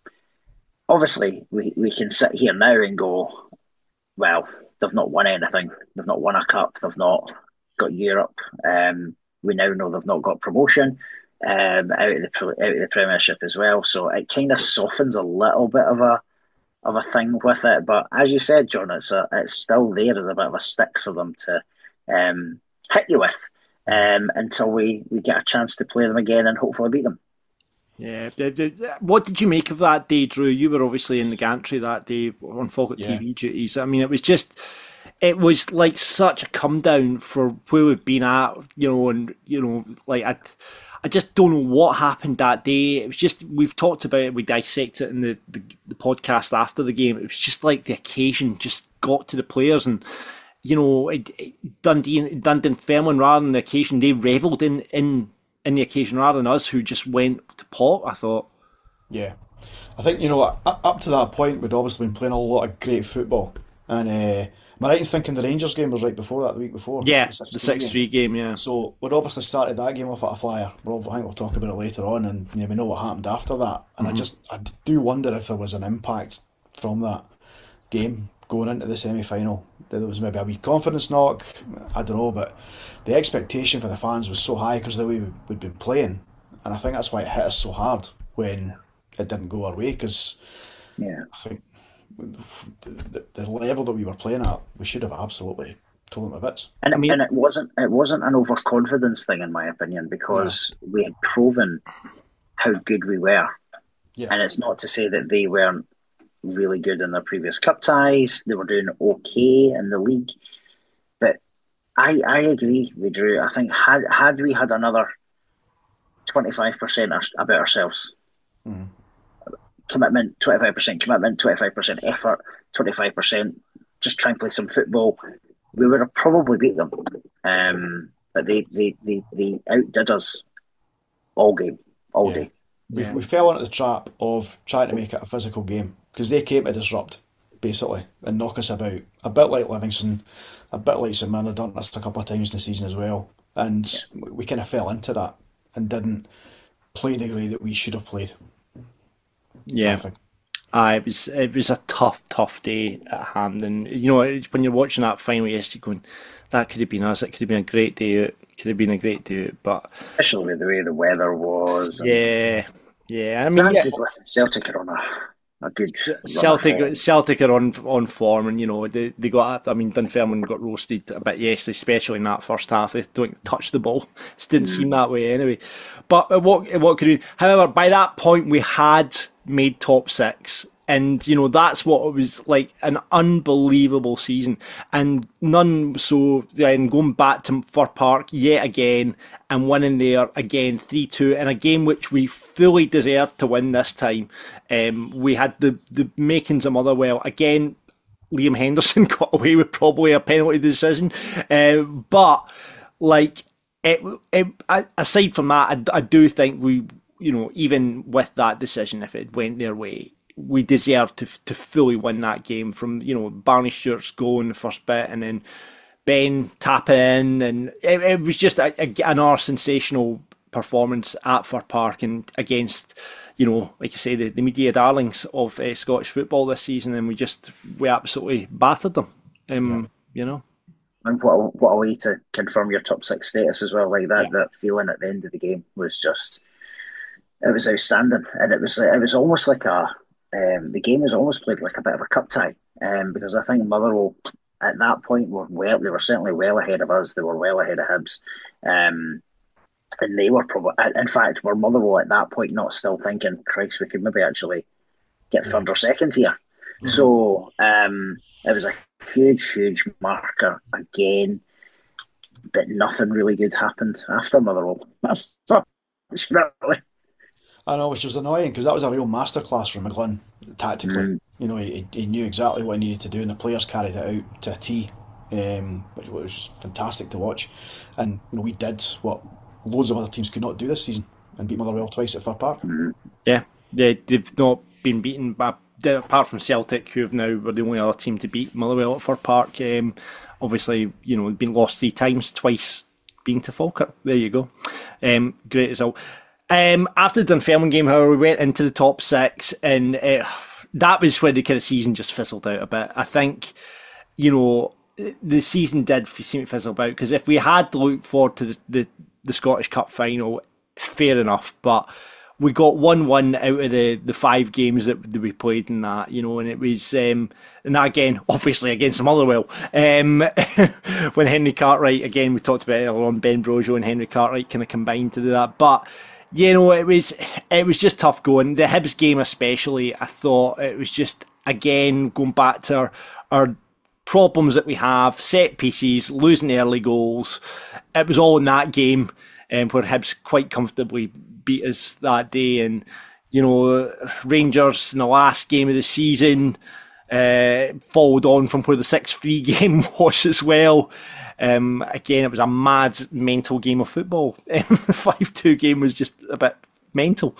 obviously, we, we can sit here now and go, well, they've not won anything. They've not won a cup. They've not got Europe. Um, we now know they've not got promotion um, out of the out of the Premiership as well. So it kind of softens a little bit of a of a thing with it. But as you said, John, it's a, it's still there as a bit of a stick for them to um, hit you with um, until we, we get a chance to play them again and hopefully beat them. Yeah. What did you make of that day, Drew? You were obviously in the gantry that day on Falkirk Yeah. T V duties. I mean, it was just, it was like such a come down for where we've been at, you know, and, you know, like, I, I just don't know what happened that day. It was just, we've talked about it, we dissected it in the, the, the podcast after the game. It was just like the occasion just got to the players, and, you know, it, it, Dundee, Dundee and Fairmont, rather than the occasion, they revelled in, in, in the occasion rather than us, who just went to pot, I thought. Yeah. I think, you know, up up to that point, we'd obviously been playing a lot of great football. And uh, am I right in thinking the Rangers game was right before that, the week before? Yeah, the the six three game. game, yeah. So we'd obviously started that game off at a flyer. We'll, I think we'll talk about it later on, and you know, we know what happened after that. And mm-hmm. I just, I do wonder if there was an impact from that game going into the semi-final. There was maybe a wee confidence knock, I don't know, but the expectation for the fans was so high because of the way we'd been playing. And I think that's why it hit us so hard when it didn't go our way, because yeah. I think the, the level that we were playing at, we should have absolutely told them a bit. And, I mean, and it wasn't it wasn't an overconfidence thing, in my opinion, because yeah. we had proven how good we were. Yeah. And it's not to say that they weren't really good in their previous cup ties. They were doing okay in the league. But I I agree with Drew. I think had had we had another twenty-five percent about ourselves, mm. commitment, twenty-five percent commitment, twenty-five percent effort, twenty-five percent just try and play some football, we would have probably beat them. Um, but they, they, they, they outdid us all game, all yeah. day. We, Yeah. we fell into the trap of trying to make it a physical game because they came to disrupt, basically, and knock us about. A bit like Livingston, a bit like St Mirren, done this a couple of times in the season as well. And yeah. we, we kind of fell into that and didn't play the way that we should have played. Yeah. Uh, it was it was a tough, tough day at Hampden. You know, when you're watching that final yesterday, going, that could have been us. It could have been a great day out. Could have been a great day out, but especially with the way the weather was. And yeah, yeah. I mean, granted, yeah. listen, Celtic are on a, a good Celtic. Celtic are on on form, and you know they they got. I mean, Dunfermline got roasted a bit yesterday, especially in that first half. They don't touch the ball. It didn't mm. seem that way anyway. But what what could we? However, by that point, we had made top six. And, you know, that's what it was like, an unbelievable season. And none so, and going back to Fir Park yet again and winning there again three two in a game which we fully deserved to win this time. Um, we had the, the makings of Motherwell. Again, Liam Henderson got away with probably a penalty decision. Uh, but, like, it, it, aside from that, I, I do think we, you know, even with that decision, if it went their way, we deserved to to fully win that game. From, you know, Barney Stewart's goal in the first bit, and then Ben tapping in, and it, it was just a, a, another sensational performance at Fir Park and against, you know, like you say, the, the media darlings of uh, Scottish football this season, and we just we absolutely battered them. Um, yeah. You know, and what a, what a way to confirm your top six status as well. Like that, yeah. that feeling at the end of the game was just, it was outstanding, and it was it was almost like a. Um, the game was almost played like a bit of a cup tie, um, because I think Motherwell at that point were well, they were certainly well ahead of us. They were well ahead of Hibs, um, and they were probably, in fact, were Motherwell at that point not still thinking, Christ, we could maybe actually get third or second here. Mm-hmm. So um, it was a huge, huge marker again, but nothing really good happened after Motherwell. That's really. I know, which was annoying because that was a real masterclass from McGlynn tactically. Mm. You know, he, he knew exactly what he needed to do, and the players carried it out to a T, um, which was fantastic to watch. And you know, we did what loads of other teams could not do this season, and beat Motherwell twice at Fir Park. Mm. Yeah, yeah, they've not been beaten by, apart from Celtic, who have now were the only other team to beat Motherwell at Fir Park. Um, obviously, you know, been lost three times, twice being to Falkirk. There you go. Um, great result. Um, after the Dunfermline game, however, we went into the top six, and uh, that was when the kind of season just fizzled out a bit. I think, you know, the season did seem to fizzle out, because if we had to look forward to the, the, the Scottish Cup final, fair enough, but we got one one out of the, the five games that, that we played in that, you know, and it was, um, and that again, obviously against Motherwell, um, when Henry Cartwright, again, we talked about it earlier on, Ben Brojo and Henry Cartwright kind of combined to do that, but, you know, it was, it was just tough going. The Hibs game especially, I thought it was just, again, going back to our, our problems that we have, set pieces, losing early goals. It was all in that game, um, where Hibs quite comfortably beat us that day, and you know, Rangers in the last game of the season uh, followed on from where the six three game was as well. Um, again, it was a mad mental game of football. Um, the five two game was just a bit mental.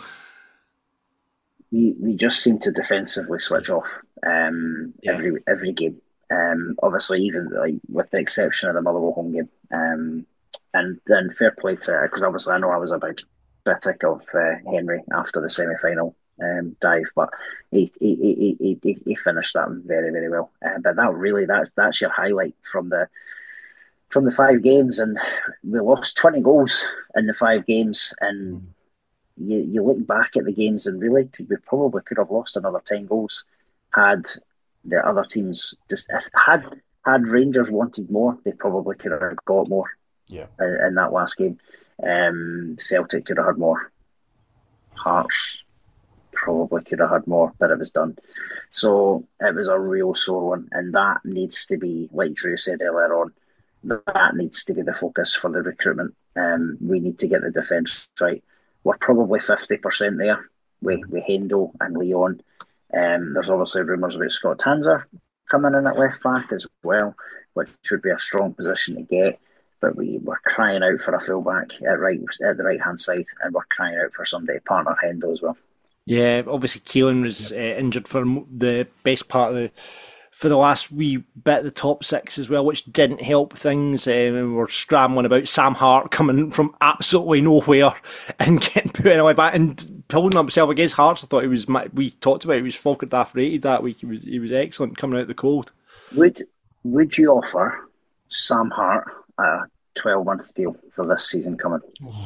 We we just seem to defensively switch off um, yeah. every every game. Um, obviously, even like with the exception of the Motherwell home game, um, and then fair play to, because obviously I know I was a big critic of uh, Henry after the semi-final um, dive, but he he, he he he finished that very very well. Uh, but that really that's that's your highlight from the from the five games, and we lost twenty goals in the five games, and you you look back at the games and really could, we probably could have lost another ten goals had the other teams just had had Rangers wanted more, they probably could have got more. Yeah, in, in that last game. Um, Celtic could have had more. Hearts probably could have had more, but it was done. So it was a real sore one, and that needs to be, like Drew said earlier on, that needs to be the focus for the recruitment. Um, we need to get the defence right. We're probably fifty percent there with, with Hendo and Leon. Um, there's obviously rumours about Scott Tanser coming in at left back as well, which would be a strong position to get. But we were crying out for a fullback at right at the right hand side, and we're crying out for somebody to partner Hendo as well. Yeah, obviously Keelan was uh, injured for the best part of the for the last wee bit of the top six as well, which didn't help things. Um, and we were scrambling about Sam Hart coming from absolutely nowhere and getting put in a way back and pulling himself against Hearts. I thought he was. We talked about it, he was Falkirk Daft rated that week. He was he was excellent coming out of the cold. Would Would you offer Sam Hart a twelve-month deal for this season coming?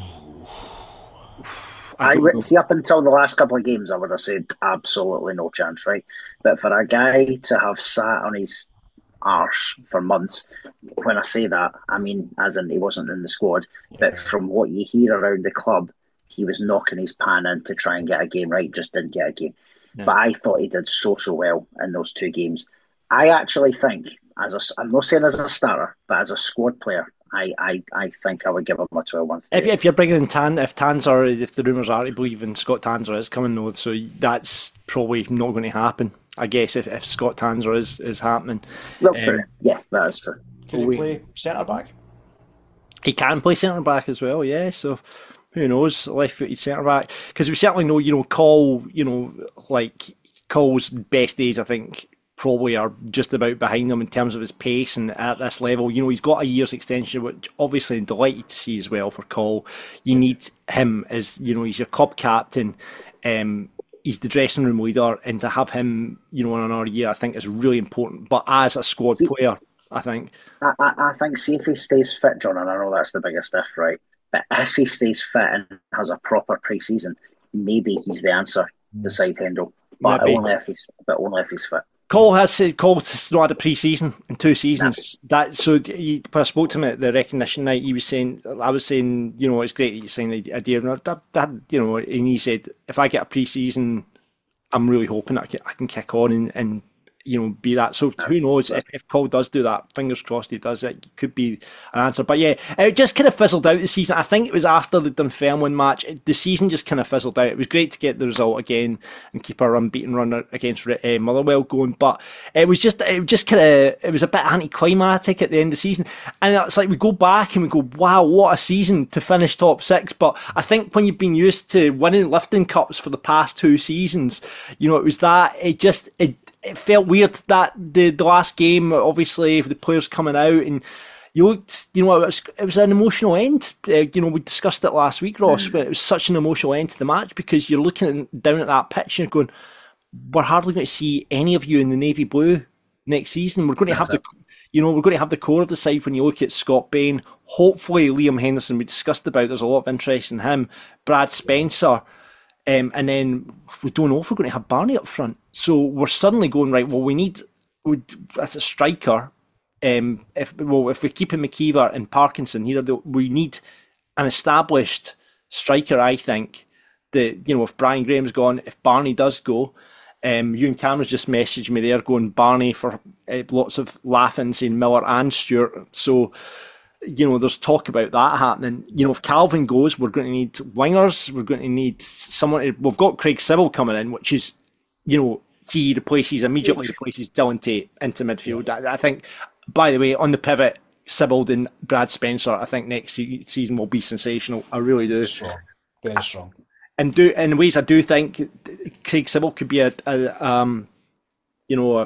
I, I would see up until the last couple of games, I would have said absolutely no chance, right? But for a guy to have sat on his arse for months, when I say that, I mean as in he wasn't in the squad, but from what you hear around the club, he was knocking his pan in to try and get a game right, just didn't get a game. Yeah. But I thought he did so, so well in those two games. I actually think, as a, I'm not saying as a starter, but as a squad player, I, I, I think I would give him a twelve month. If if you're bringing in Tan, if Tanser, if the rumours are to believe in Scott Tanser is coming, though, so that's probably not going to happen. I guess if, if Scott Tanser is is happening, well, um, yeah, that is true. Can he we, play centre back? He can play centre back as well, yeah. So who knows, left footed centre back, because we certainly know, you know, Cole, you know, like Cole's best days, I think, probably are just about behind him in terms of his pace, and at this level, you know, he's got a year's extension, which obviously I'm delighted to see as well for Cole. You need him as, you know, he's your club captain, um, he's the dressing room leader, and to have him, you know, in another year, I think is really important. But as a squad see, player, I think. I, I, I think, see if he stays fit, John, and I know that's the biggest if, right? But if he stays fit and has a proper pre-season, maybe he's the answer beside Hendo. But maybe. only if he's, but only if he's fit. Cole has said Cole's not had a pre-season in two seasons. No. That so he, when I spoke to him at the recognition night, he was saying, I was saying, you know, it's great that you're saying the idea. That, that, you know, and he said, if I get a pre-season, I'm really hoping I can, I can kick on and, and you know, be that. So who knows if, if Cole does do that? Fingers crossed he does. It could be an answer. But yeah, it just kind of fizzled out the season. I think it was after the Dunfermline match. It, the season just kind of fizzled out. It was great to get the result again and keep our unbeaten run against uh, Motherwell going. But it was just, it just kind of, it was a bit anticlimactic at the end of the season. And it's like we go back and we go, wow, what a season to finish top six. But I think when you've been used to winning lifting cups for the past two seasons, you know, it was that, it just, it, it felt weird that the, the last game, obviously, the players coming out and, You looked, you know, it was, it was an emotional end. Uh, you know, we discussed it last week, Ross, but it was such an emotional end to the match because you're looking at, down at that pitch and you're going, we're hardly going to see any of you in the navy blue next season. We're going to That's have it. the, you know, we're going to have the core of the side when you look at Scott Bain. Hopefully, Liam Henderson, we discussed about, there's a lot of interest in him. Brad Spencer. Um, and then we don't know if we're going to have Barney up front. So we're suddenly going, right, well, we need, we, as a striker, Um, if well, if we keep in McKeever and Parkinson here, we need an established striker. I think that, you know, if Brian Graham's gone, if Barney does go, um, Ewan Cameron's just messaged me there going Barney for uh, lots of laughing, saying Miller and Stewart. So, you know, there's talk about that happening. You know, if Calvin goes, we're going to need wingers. We're going to need someone. To, we've got Craig Sibbald coming in, which is, you know, he replaces immediately replaces Dylan Tate into midfield. I, I think. By the way, on the pivot, Sibbald and Brad Spencer, I think next se- season will be sensational. I really do. Strong, very strong. And do in ways, I do think Craig Sibbald could be a, a um, you know, a,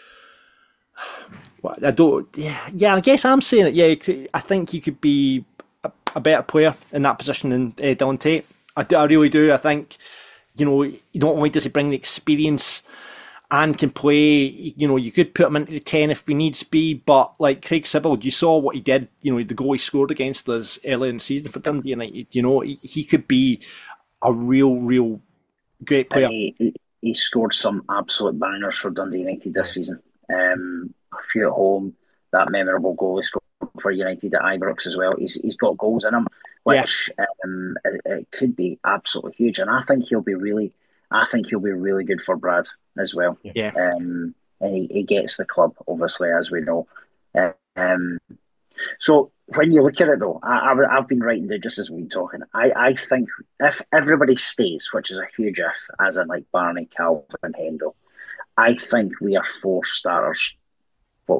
what, I don't. Yeah, yeah, I guess I'm saying it. Yeah, I think he could be a, a better player in that position than uh, Dylan Tate. I, do, I really do. I think, you know, not only does he bring the experience and can play, you know, you could put him into the ten if we needs be, but like Craig Sibbald, you saw what he did, you know, the goal he scored against us early in the season for Dundee United, you know, he, he could be a real, real great player. He, he, he scored some absolute bangers for Dundee United this season. Um, a few at home, that memorable goal he scored for United at Ibrox as well. He's He's got goals in him, which yeah. um, it, it could be absolutely huge, and I think he'll be really, I think he'll be really good for Brad as well. Yeah. Um, and he, he gets the club, obviously, as we know. Uh, um, so when you look at it, though, I, I, I've been writing down just as we've been talking. I, I think if everybody stays, which is a huge if, as in like Barney, Calvin, and Hendo, I think we are four starters. What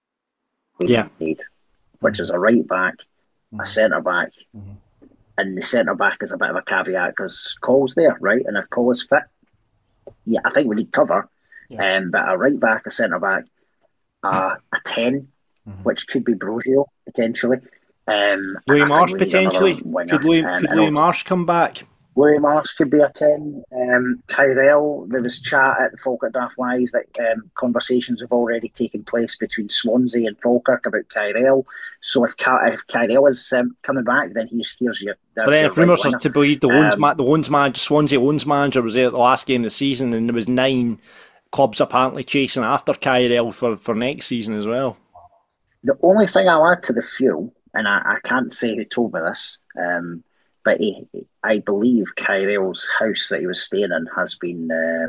we yeah. need, which is a right back, mm-hmm. a centre back, mm-hmm. and the centre back is a bit of a caveat because Cole's there, right? And if Cole is fit, yeah, I think we need cover. Yeah. Um, but a right back, a centre back, uh, a ten, mm-hmm. which could be Brozio potentially. Um, Louis Marsh potentially. Could Louis, um, could Louis Marsh come back? Louis Marsh could be a ten. Um, Kyrell, there was chat at the Falkirk Daft Live that um, conversations have already taken place between Swansea and Falkirk about Kyrell. So if, Ky- if Kyrell is um, coming back, then he's here's your. But then rumours right are to believe the Loans, um, ma- the Loans manager, Swansea Loans manager was there at the last game of the season, and there was nine clubs apparently chasing after Kyrell for, for next season as well. The only thing I'll add to the fuel, and I, I can't say who told me this, um, but he, I believe Kyrell's house that he was staying in has been uh,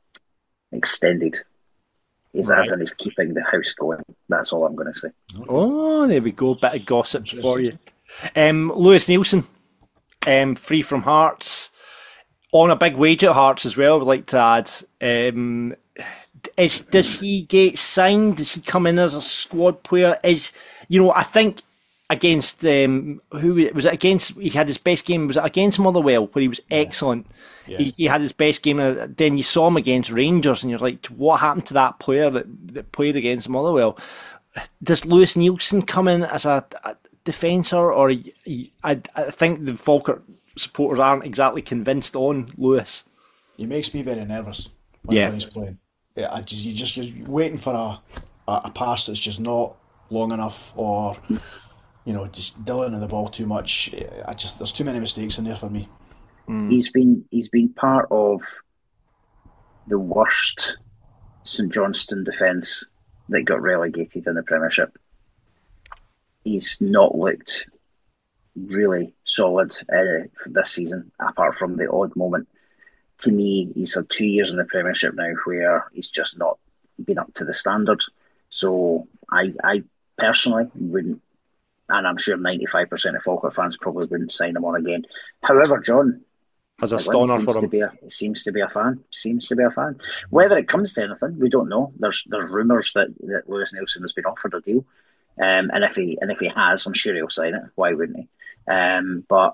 extended. He's right. as in he's keeping the house going. That's all I'm going to say. Oh, there we go. Bit of gossip for you. Um, Lewis Nielsen, um, free from Hearts, on a big wage at Hearts as well. I would like to add. Um, is does he get signed? Does he come in as a squad player? Is you know I think. Against um, who was it against? He had his best game. Was it against Motherwell where he was excellent? Yeah. He, he had his best game. Then you saw him against Rangers, and you're like, what happened to that player that, that played against Motherwell? Does Lewis Nielsen come in as a, a defender, or he, I, I think the Falkirk supporters aren't exactly convinced on Lewis. He makes me very nervous when, yeah. when he's playing. Yeah, I just you just you're waiting for a, a a pass that's just not long enough, or. You know, just dealing in the ball too much. I just there's too many mistakes in there for me. Mm. He's been he's been part of the worst St Johnstone defence that got relegated in the Premiership. He's not looked really solid uh, for this season, apart from the odd moment. To me, he's had two years in the Premiership now where he's just not been up to the standard. So I, I personally wouldn't. And I'm sure ninety-five percent of Falkirk fans probably wouldn't sign him on again. However, John has a stunner for him. To be a, seems to be a fan. Seems to be a fan. Whether it comes to anything, we don't know. There's there's rumours that, that Lewis Nielsen has been offered a deal, um, and if he and if he has, I'm sure he'll sign it. Why wouldn't he? Um, but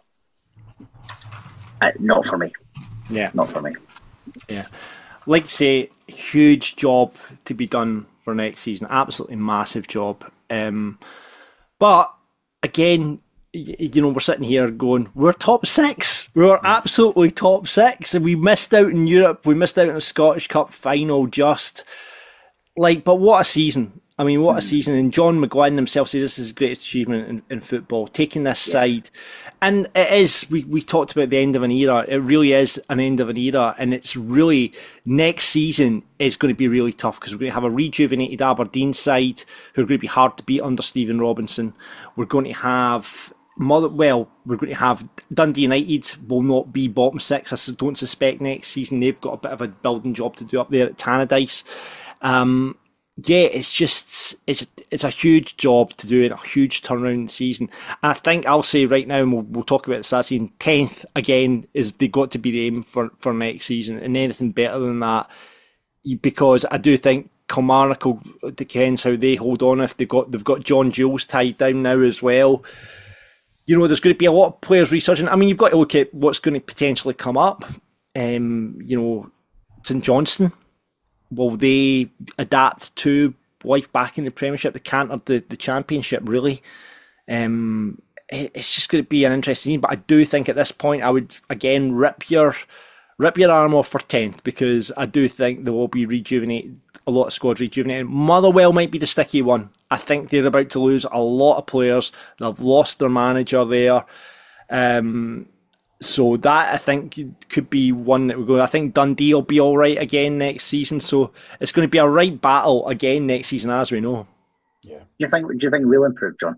uh, not for me. Yeah, not for me. Yeah, like to say, huge job to be done for next season. Absolutely massive job. Um, But again, you know, we're sitting here going, we're top six. We were absolutely top six, and we missed out in Europe. We missed out in a Scottish Cup final. Just like, but what a season! I mean, what a season! And John McGlynn himself says this is his greatest achievement in, in football, taking this yeah. side. And it is, we, we talked about the end of an era. It really is an end of an era. And it's really, next season is going to be really tough because we're going to have a rejuvenated Aberdeen side who are going to be hard to beat under Stephen Robinson. We're going to have, Mother, well, we're going to have Dundee United will not be bottom six. I don't suspect next season. They've got a bit of a building job to do up there at Tannadice. Um, yeah, it's just, it's it's a huge job to do and a huge turnaround season. And I think I'll say right now, and we'll, we'll talk about this last season, tenth again is they got to be the aim for, for next season, and anything better than that, because I do think Kilmarnock will, depends how they hold on. If they got they've got John Jules tied down now as well. You know, there's going to be a lot of players resurging. I mean, you've got to look at what's going to potentially come up. Um, you know, St Johnstone. Will they adapt to life back in the Premiership? They cantered the, the Championship, really. Um, it, it's just going to be an interesting scene. But I do think at this point, I would, again, rip your rip your arm off for tenth, because I do think there will be rejuvenated, a lot of squads rejuvenated. Motherwell might be the sticky one. I think they're about to lose a lot of players. They've lost their manager there. Um, so that, I think, could be one that we go. I think Dundee will be all right again next season. So it's going to be a right battle again next season, as we know. Yeah. Do you think? Do you think we'll improve, John?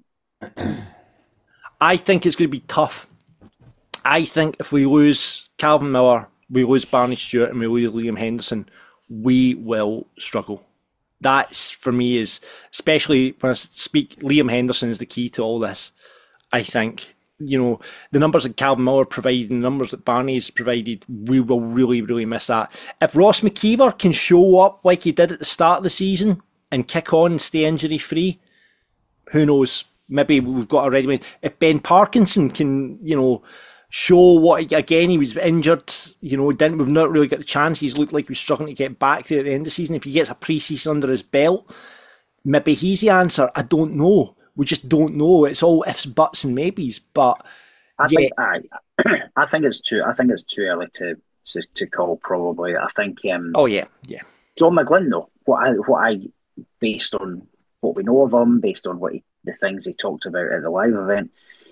I think it's going to be tough. I think if we lose Calvin Miller, we lose Barney Stewart, and we lose Liam Henderson, we will struggle. That's, for me, is, especially when I speak, Liam Henderson is the key to all this. I think, you know, the numbers that Calvin Miller provided, the numbers that Barney's provided, we will really, really miss that. If Ross McKeever can show up like he did at the start of the season and kick on and stay injury free, who knows? Maybe we've got a ready win. If Ben Parkinson can, you know, show what, again, he was injured, you know, didn't, we've not really got the chance. He's looked like he was struggling to get back there at the end of the season. If he gets a pre-season under his belt, maybe he's the answer. I don't know. We just don't know. It's all ifs, buts, and maybes. But I yeah. think I, I think it's too. I think it's too early to to, to call. Probably. I think. Um, oh yeah, yeah. John McGlynn, though, what I what I based on what we know of him, based on what he, the things he talked about at the live event,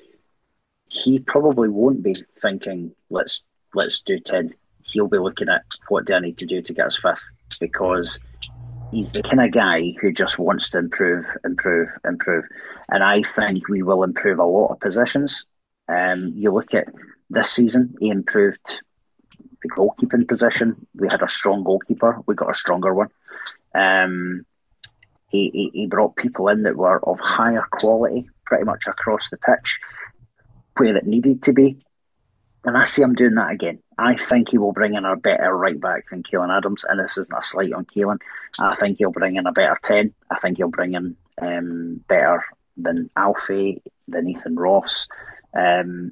he probably won't be thinking let's let's do tenth. He'll be looking at what do I need to do to get us fifth, because he's the kind of guy who just wants to improve, improve, improve. And I think we will improve a lot of positions. Um, you look at this season, he improved the goalkeeping position. We had a strong goalkeeper. We got a stronger one. Um, he, he, he brought people in that were of higher quality pretty much across the pitch where it needed to be. And I see him doing that again. I think he will bring in a better right back than Keelan Adams, and this isn't a slight on Keelan. I think he'll bring in a better ten. I think he'll bring in um, better than Alfie, than Ethan Ross. Um,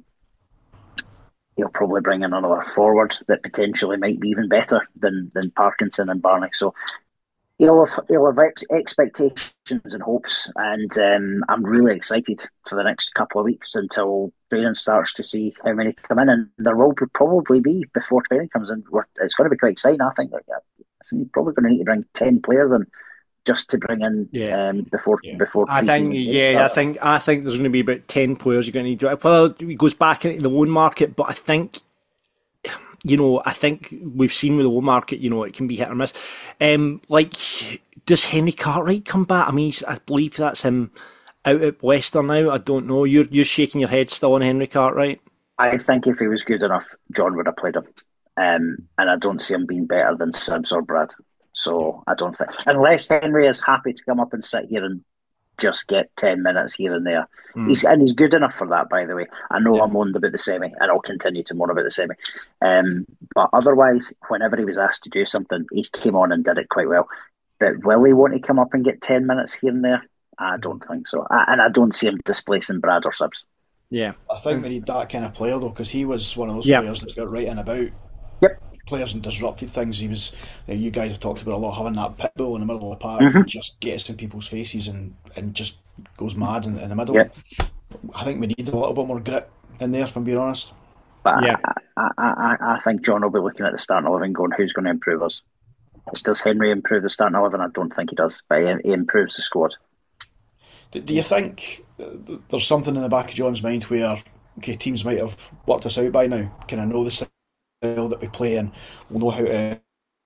he'll probably bring in another forward that potentially might be even better than than Parkinson and Barney. So he'll have, he'll have ex- expectations and hopes, and um, I'm really excited for the next couple of weeks until training starts to see how many come in, and there will probably be before training comes in. We're, it's going to be quite exciting. I think that so you're probably going to need to bring ten players in just to bring in yeah. um, before yeah. before. I think yeah, starts. I think I think there's going to be about ten players you're going to need to. Well, it goes back into the loan market, but I think. You know, I think we've seen with the loan market, you know, it can be hit or miss. Um, like, does Henry Cartwright come back? I mean, he's, I believe that's him out at Leicester now. I don't know. You're you're shaking your head still on Henry Cartwright? I think if he was good enough, John would have played him. Um, and I don't see him being better than Sims or Brad. So I don't think, unless Henry is happy to come up and sit here and just get ten minutes here and there. Mm. He's and he's good enough for that, by the way. I know yeah. I moaned about the semi, and I'll continue to moan about the semi. Um, but otherwise, whenever he was asked to do something, he came on and did it quite well. But will he want to come up and get ten minutes here and there? I don't think so. I, and I don't see him displacing Brad or Sims. Yeah. I think we need that kind of player, though, because he was one of those yep. players that got right in about. Yep. players and disrupted things. He was, you, know, you guys have talked about a lot, having that pit bull in the middle of the park mm-hmm. and just gets in people's faces and, and just goes mad in, in the middle. Yeah. I think we need a little bit more grit in there, if I'm being honest. But yeah. I, I, I, I think John will be looking at the starting eleven going, who's going to improve us? Does Henry improve the starting eleven? I don't think he does, but he, he improves the squad. Do, do you think there's something in the back of John's mind where, okay, teams might have worked us out by now, kind of know the style that we play and we'll know how to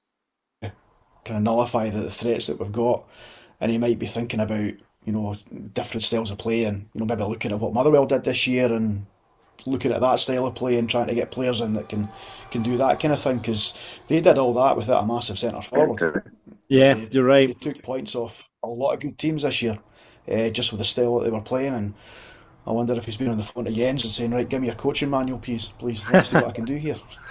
kind of nullify the, the threats that we've got, and he might be thinking about, you know, different styles of play and, you know, maybe looking at what Motherwell did this year and looking at that style of play and trying to get players in that can can do that kind of thing, because they did all that without a massive centre forward. Yeah, they, you're right. They took points off a lot of good teams this year, uh, just with the style that they were playing. And I wonder if he's been on the phone to Jens and saying, right, give me your coaching manual, please, please. Let's see what I can do here.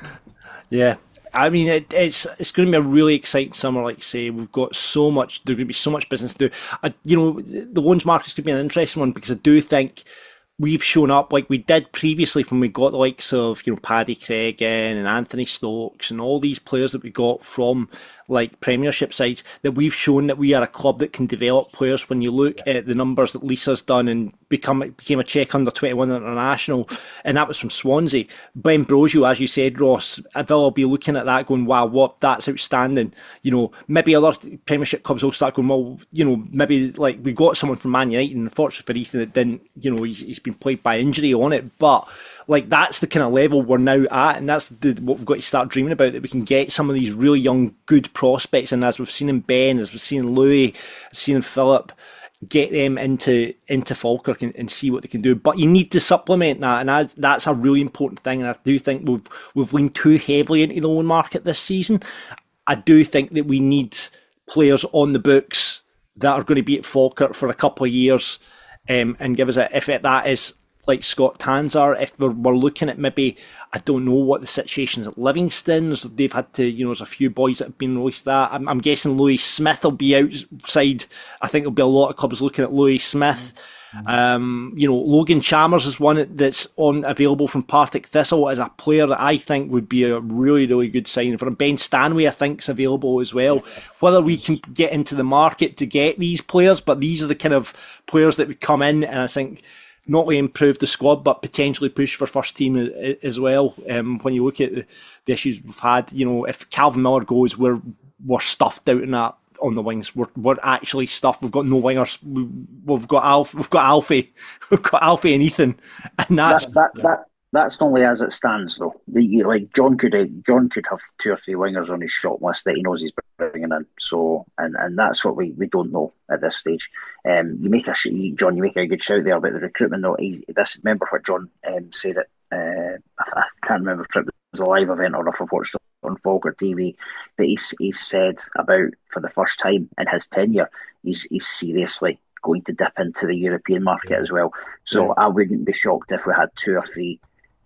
Yeah. I mean, it, it's it's going to be a really exciting summer, like you say. We've got so much, there's going to be so much business to do. I, you know, the loans market is going to be an interesting one, because I do think we've shown up like we did previously when we got the likes of, you know, Paddy Cregan and Anthony Stokes and all these players that we got from like Premiership sides, that we've shown that we are a club that can develop players. When you look at the numbers that Lisa's done and become became a Czech under twenty-one international, and that was from Swansea. Ben Brosio, as you said, Ross, Villa will be looking at that going, wow, what, that's outstanding. You know, maybe other Premiership clubs will start going, well, you know, maybe like we got someone from Man United, and unfortunately for Ethan, it didn't, you know, he's, he's been plagued by injury on it, but like that's the kind of level we're now at, and that's the, what we've got to start dreaming about, that we can get some of these really young, good prospects, and as we've seen in Ben, as we've seen in Louis, seen in Philip, get them into into Falkirk and, and see what they can do. But you need to supplement that, and I, that's a really important thing. And I do think we've we've leaned too heavily into the loan market this season. I do think that we need players on the books that are going to be at Falkirk for a couple of years, um, and give us a, if it, that is like Scott Tanser, if we're, we're looking at maybe, I don't know what the situation is at Livingston. They've had to, you know, there's a few boys that have been released that. I'm, I'm guessing Louis Smith will be outside. I think there'll be a lot of clubs looking at Louis Smith. Mm-hmm. Um, you know, Logan Chalmers is one that's on available from Partick Thistle as a player that I think would be a really, really good sign for him. Ben Stanway, I think, is available as well. Whether we can get into the market to get these players, but these are the kind of players that would come in, and I think not only improve the squad, but potentially push for first team as well. Um, when you look at the, the issues we've had, you know, if Calvin Miller goes, we're we're stuffed out in that on the wings. We're we're actually stuffed. We've got no wingers. We've, we've got Alf. We've got Alfie. We've got Alfie and Ethan, and that's that. that, yeah. that That's only as it stands, though. The, like John could John could have two or three wingers on his shot list that he knows he's bringing in. So, and, and that's what we, we don't know at this stage. Um, you make a John, you make a good shout there about the recruitment. Though, he's, this remember what John um, said it. Uh, I, I can't remember if it was a live event or if I've watched it on Falkirk T V. But he's he's said about for the first time in his tenure, he's he's seriously going to dip into the European market yeah. as well. So yeah. I wouldn't be shocked if we had two or three.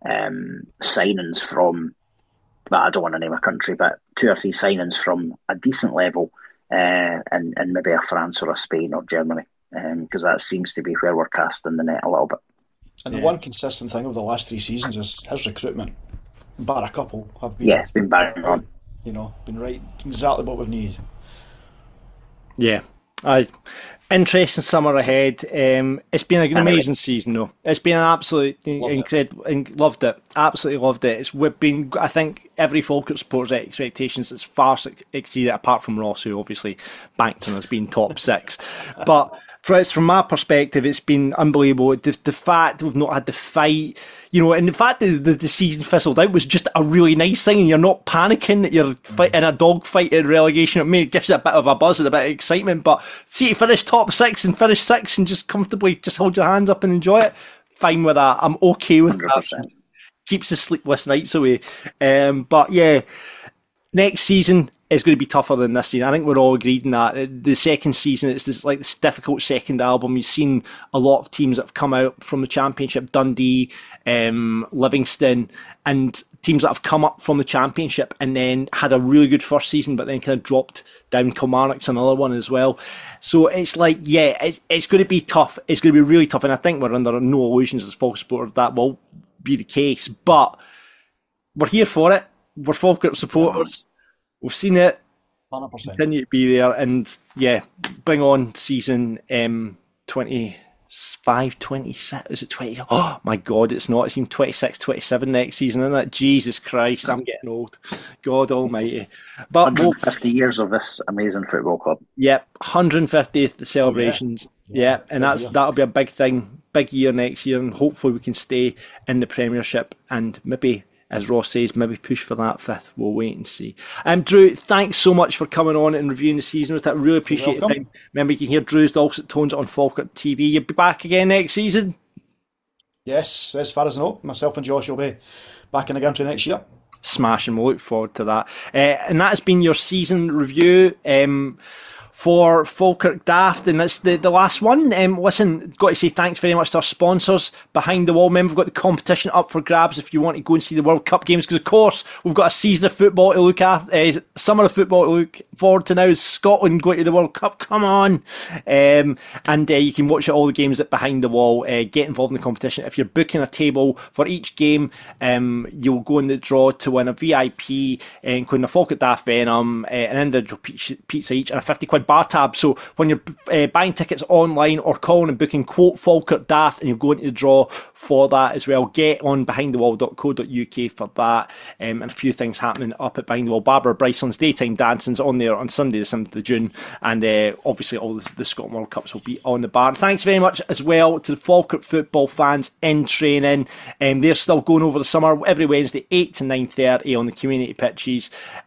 Um, signings from, well, I don't want to name a country, but two or three signings from a decent level, uh, and and maybe a France or a Spain or Germany, because um, that seems to be where we're casting the net a little bit. And the yeah. one consistent thing of the last three seasons is his recruitment. Bar a couple have been, yeah, it's been bang on. You know, been right, exactly what we've needed. Yeah. I interesting summer ahead. Um, it's been an amazing season, though. It's been an absolute incredible. It. Loved it. Absolutely loved it. It's we've been. I think every Falkirk supporter's expectations has far exceeded, apart from Ross, who obviously banked on us being top six. But for, from my perspective, it's been unbelievable. The, the fact we've not had the fight, you know, and the fact that the, the season fizzled out was just a really nice thing, and you're not panicking that you're fight, in a dogfight in relegation. It may gives it a bit of a buzz and a bit of excitement, but see, to finish top six and finish sixth and just comfortably just hold your hands up and enjoy it, fine with that. I'm okay with one hundred percent. That. Keeps the sleepless nights away. Um, but yeah, next season is going to be tougher than this season. I think we're all agreed on that. The second season, it's this like this difficult second album. You've seen a lot of teams that have come out from the Championship, Dundee, um, Livingston, and teams that have come up from the Championship and then had a really good first season, but then kind of dropped down. Kilmarnock's another one as well. So it's like, yeah, it's, it's going to be tough. It's going to be really tough, and I think we're under no illusions as Falkirk supporters that will be the case. But we're here for it. we're Falkirk supporters. We've seen it. one hundred percent. Continue to be there, and yeah, bring on season um, twenty-five, twenty-six. Is it twenty? Oh my God, it's not. It's in twenty-six, twenty-seven next season, isn't it? Jesus Christ, I'm getting old. God Almighty. But one hundred fifty we'll, years of this amazing football club. Yep, one hundred fiftieth the celebrations. Oh, yeah. Yeah, and that's that'll be a big thing, big year next year, and hopefully we can stay in the Premiership and maybe, as Ross says, maybe push for that fifth. We'll wait and see. Um, Drew, thanks so much for coming on and reviewing the season with that. Really appreciate your time. Remember, you can hear Drew's dulcet tones on Falkirk T V. You'll be back again next season. Yes, as far as I know, myself and Josh will be back in the country next year. Smashing. We'll look forward to that. Uh, and that has been your season review. Um, for Falkirk Daft, and it's the, the last one. Um, listen, got to say thanks very much to our sponsors behind the wall. Remember, we've got the competition up for grabs if you want to go and see the World Cup games, because of course we've got a season of football to look at, uh, summer of football to look forward to now. Is Scotland going to the World Cup? Come on. Um, and uh, you can watch all the games at Behind the Wall. Uh, get involved in the competition. If you're booking a table for each game, um, you'll go in the draw to win a V I P, uh, including a Falkirk Daft Venom, uh, an individual pizza each, and a fifty quid bar tab. So when you're uh, buying tickets online or calling and booking, quote Falkirk Daft, and you'll go into the draw for that as well. Get on behind the wall dot co dot U K for that. Um, and a few things happening up at Behind the Wall. Barbara Bryson's Daytime Dancing's on there on Sunday the seventh of June, and uh, obviously all the, the Scotland World Cups will be on the bar. And thanks very much as well to the Falkirk football fans in training. Um, they're still going over the summer every Wednesday eight to nine thirty on the community pitches.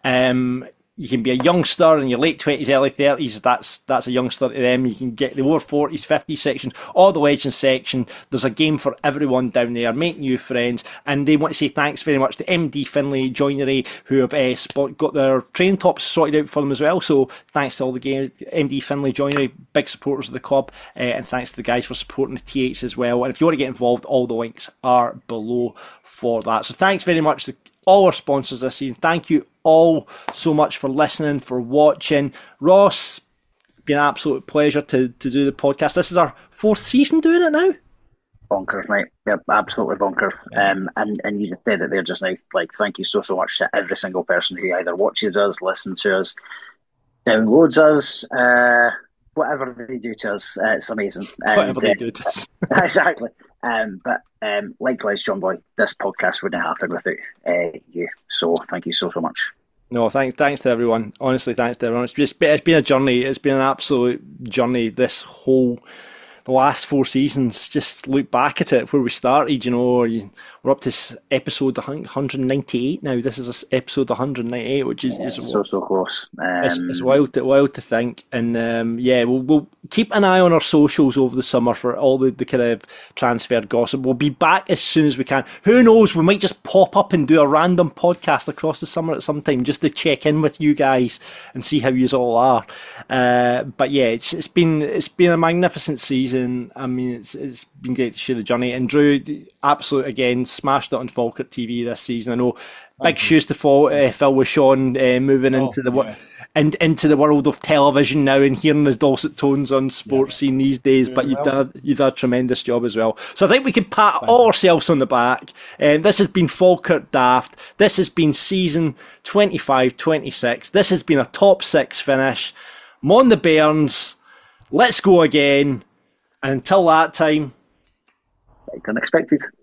Um, You can be a youngster in your late twenties, early thirties. That's that's a youngster to them. You can get the over forties, fifties sections, or the legends section. There's a game for everyone down there. Make new friends, and they want to say thanks very much to M D Finlay Joinery, who have uh, spot, got their training tops sorted out for them as well. So thanks to all the game, M D Finlay Joinery, big supporters of the club, uh, and thanks to the guys for supporting the T eights as well. And if you want to get involved, all the links are below for that. So thanks very much to all our sponsors this season. Thank you all so much for listening, for watching. Ross, been an absolute pleasure to, to do the podcast. This is our fourth season doing it now. Bonkers, mate. Yep, absolutely bonkers. Um, and, and you just said it there just now. Like, thank you so, so much to every single person who either watches us, listens to us, downloads us, uh, whatever they do to us. Uh, it's amazing. And, whatever they do to us. Exactly. Um, but um, likewise, John Boy, this podcast wouldn't happen without uh, you. So thank you so, so much. No, thanks, thanks to everyone. Honestly, thanks to everyone. It's just been, it's been a journey. It's been an absolute journey. This whole the last four seasons. Just look back at it where we started. You know, we're up to episode one hundred ninety-eight now. This is episode one hundred ninety-eight, which is, yeah, is so so close. Um, it's, it's wild, to, wild to think. And um, yeah, we'll, we'll keep an eye on our socials over the summer for all the, the kind of transfer gossip. We'll be back as soon as we can. Who knows? We might just pop up and do a random podcast across the summer at some time just to check in with you guys and see how you all are. Uh, but yeah, it's it's been it's been a magnificent season. I mean, it's it's been great to share the journey. And Drew, absolute again, smashed it on Falkirk T V this season. I know big shoes to fall, uh, fill with Sean uh, moving oh, into the yeah. and into the world of television now and hearing his dulcet tones on sports yeah. scene these days. Yeah, but you've well. done a, you've done a tremendous job as well. So I think we can pat Thank all you. ourselves on the back. And uh, this has been Falkirk Daft. This has been season twenty-five twenty-six. This has been a top six finish. Mon the Bairns. Let's go again. And until that time, it's unexpected.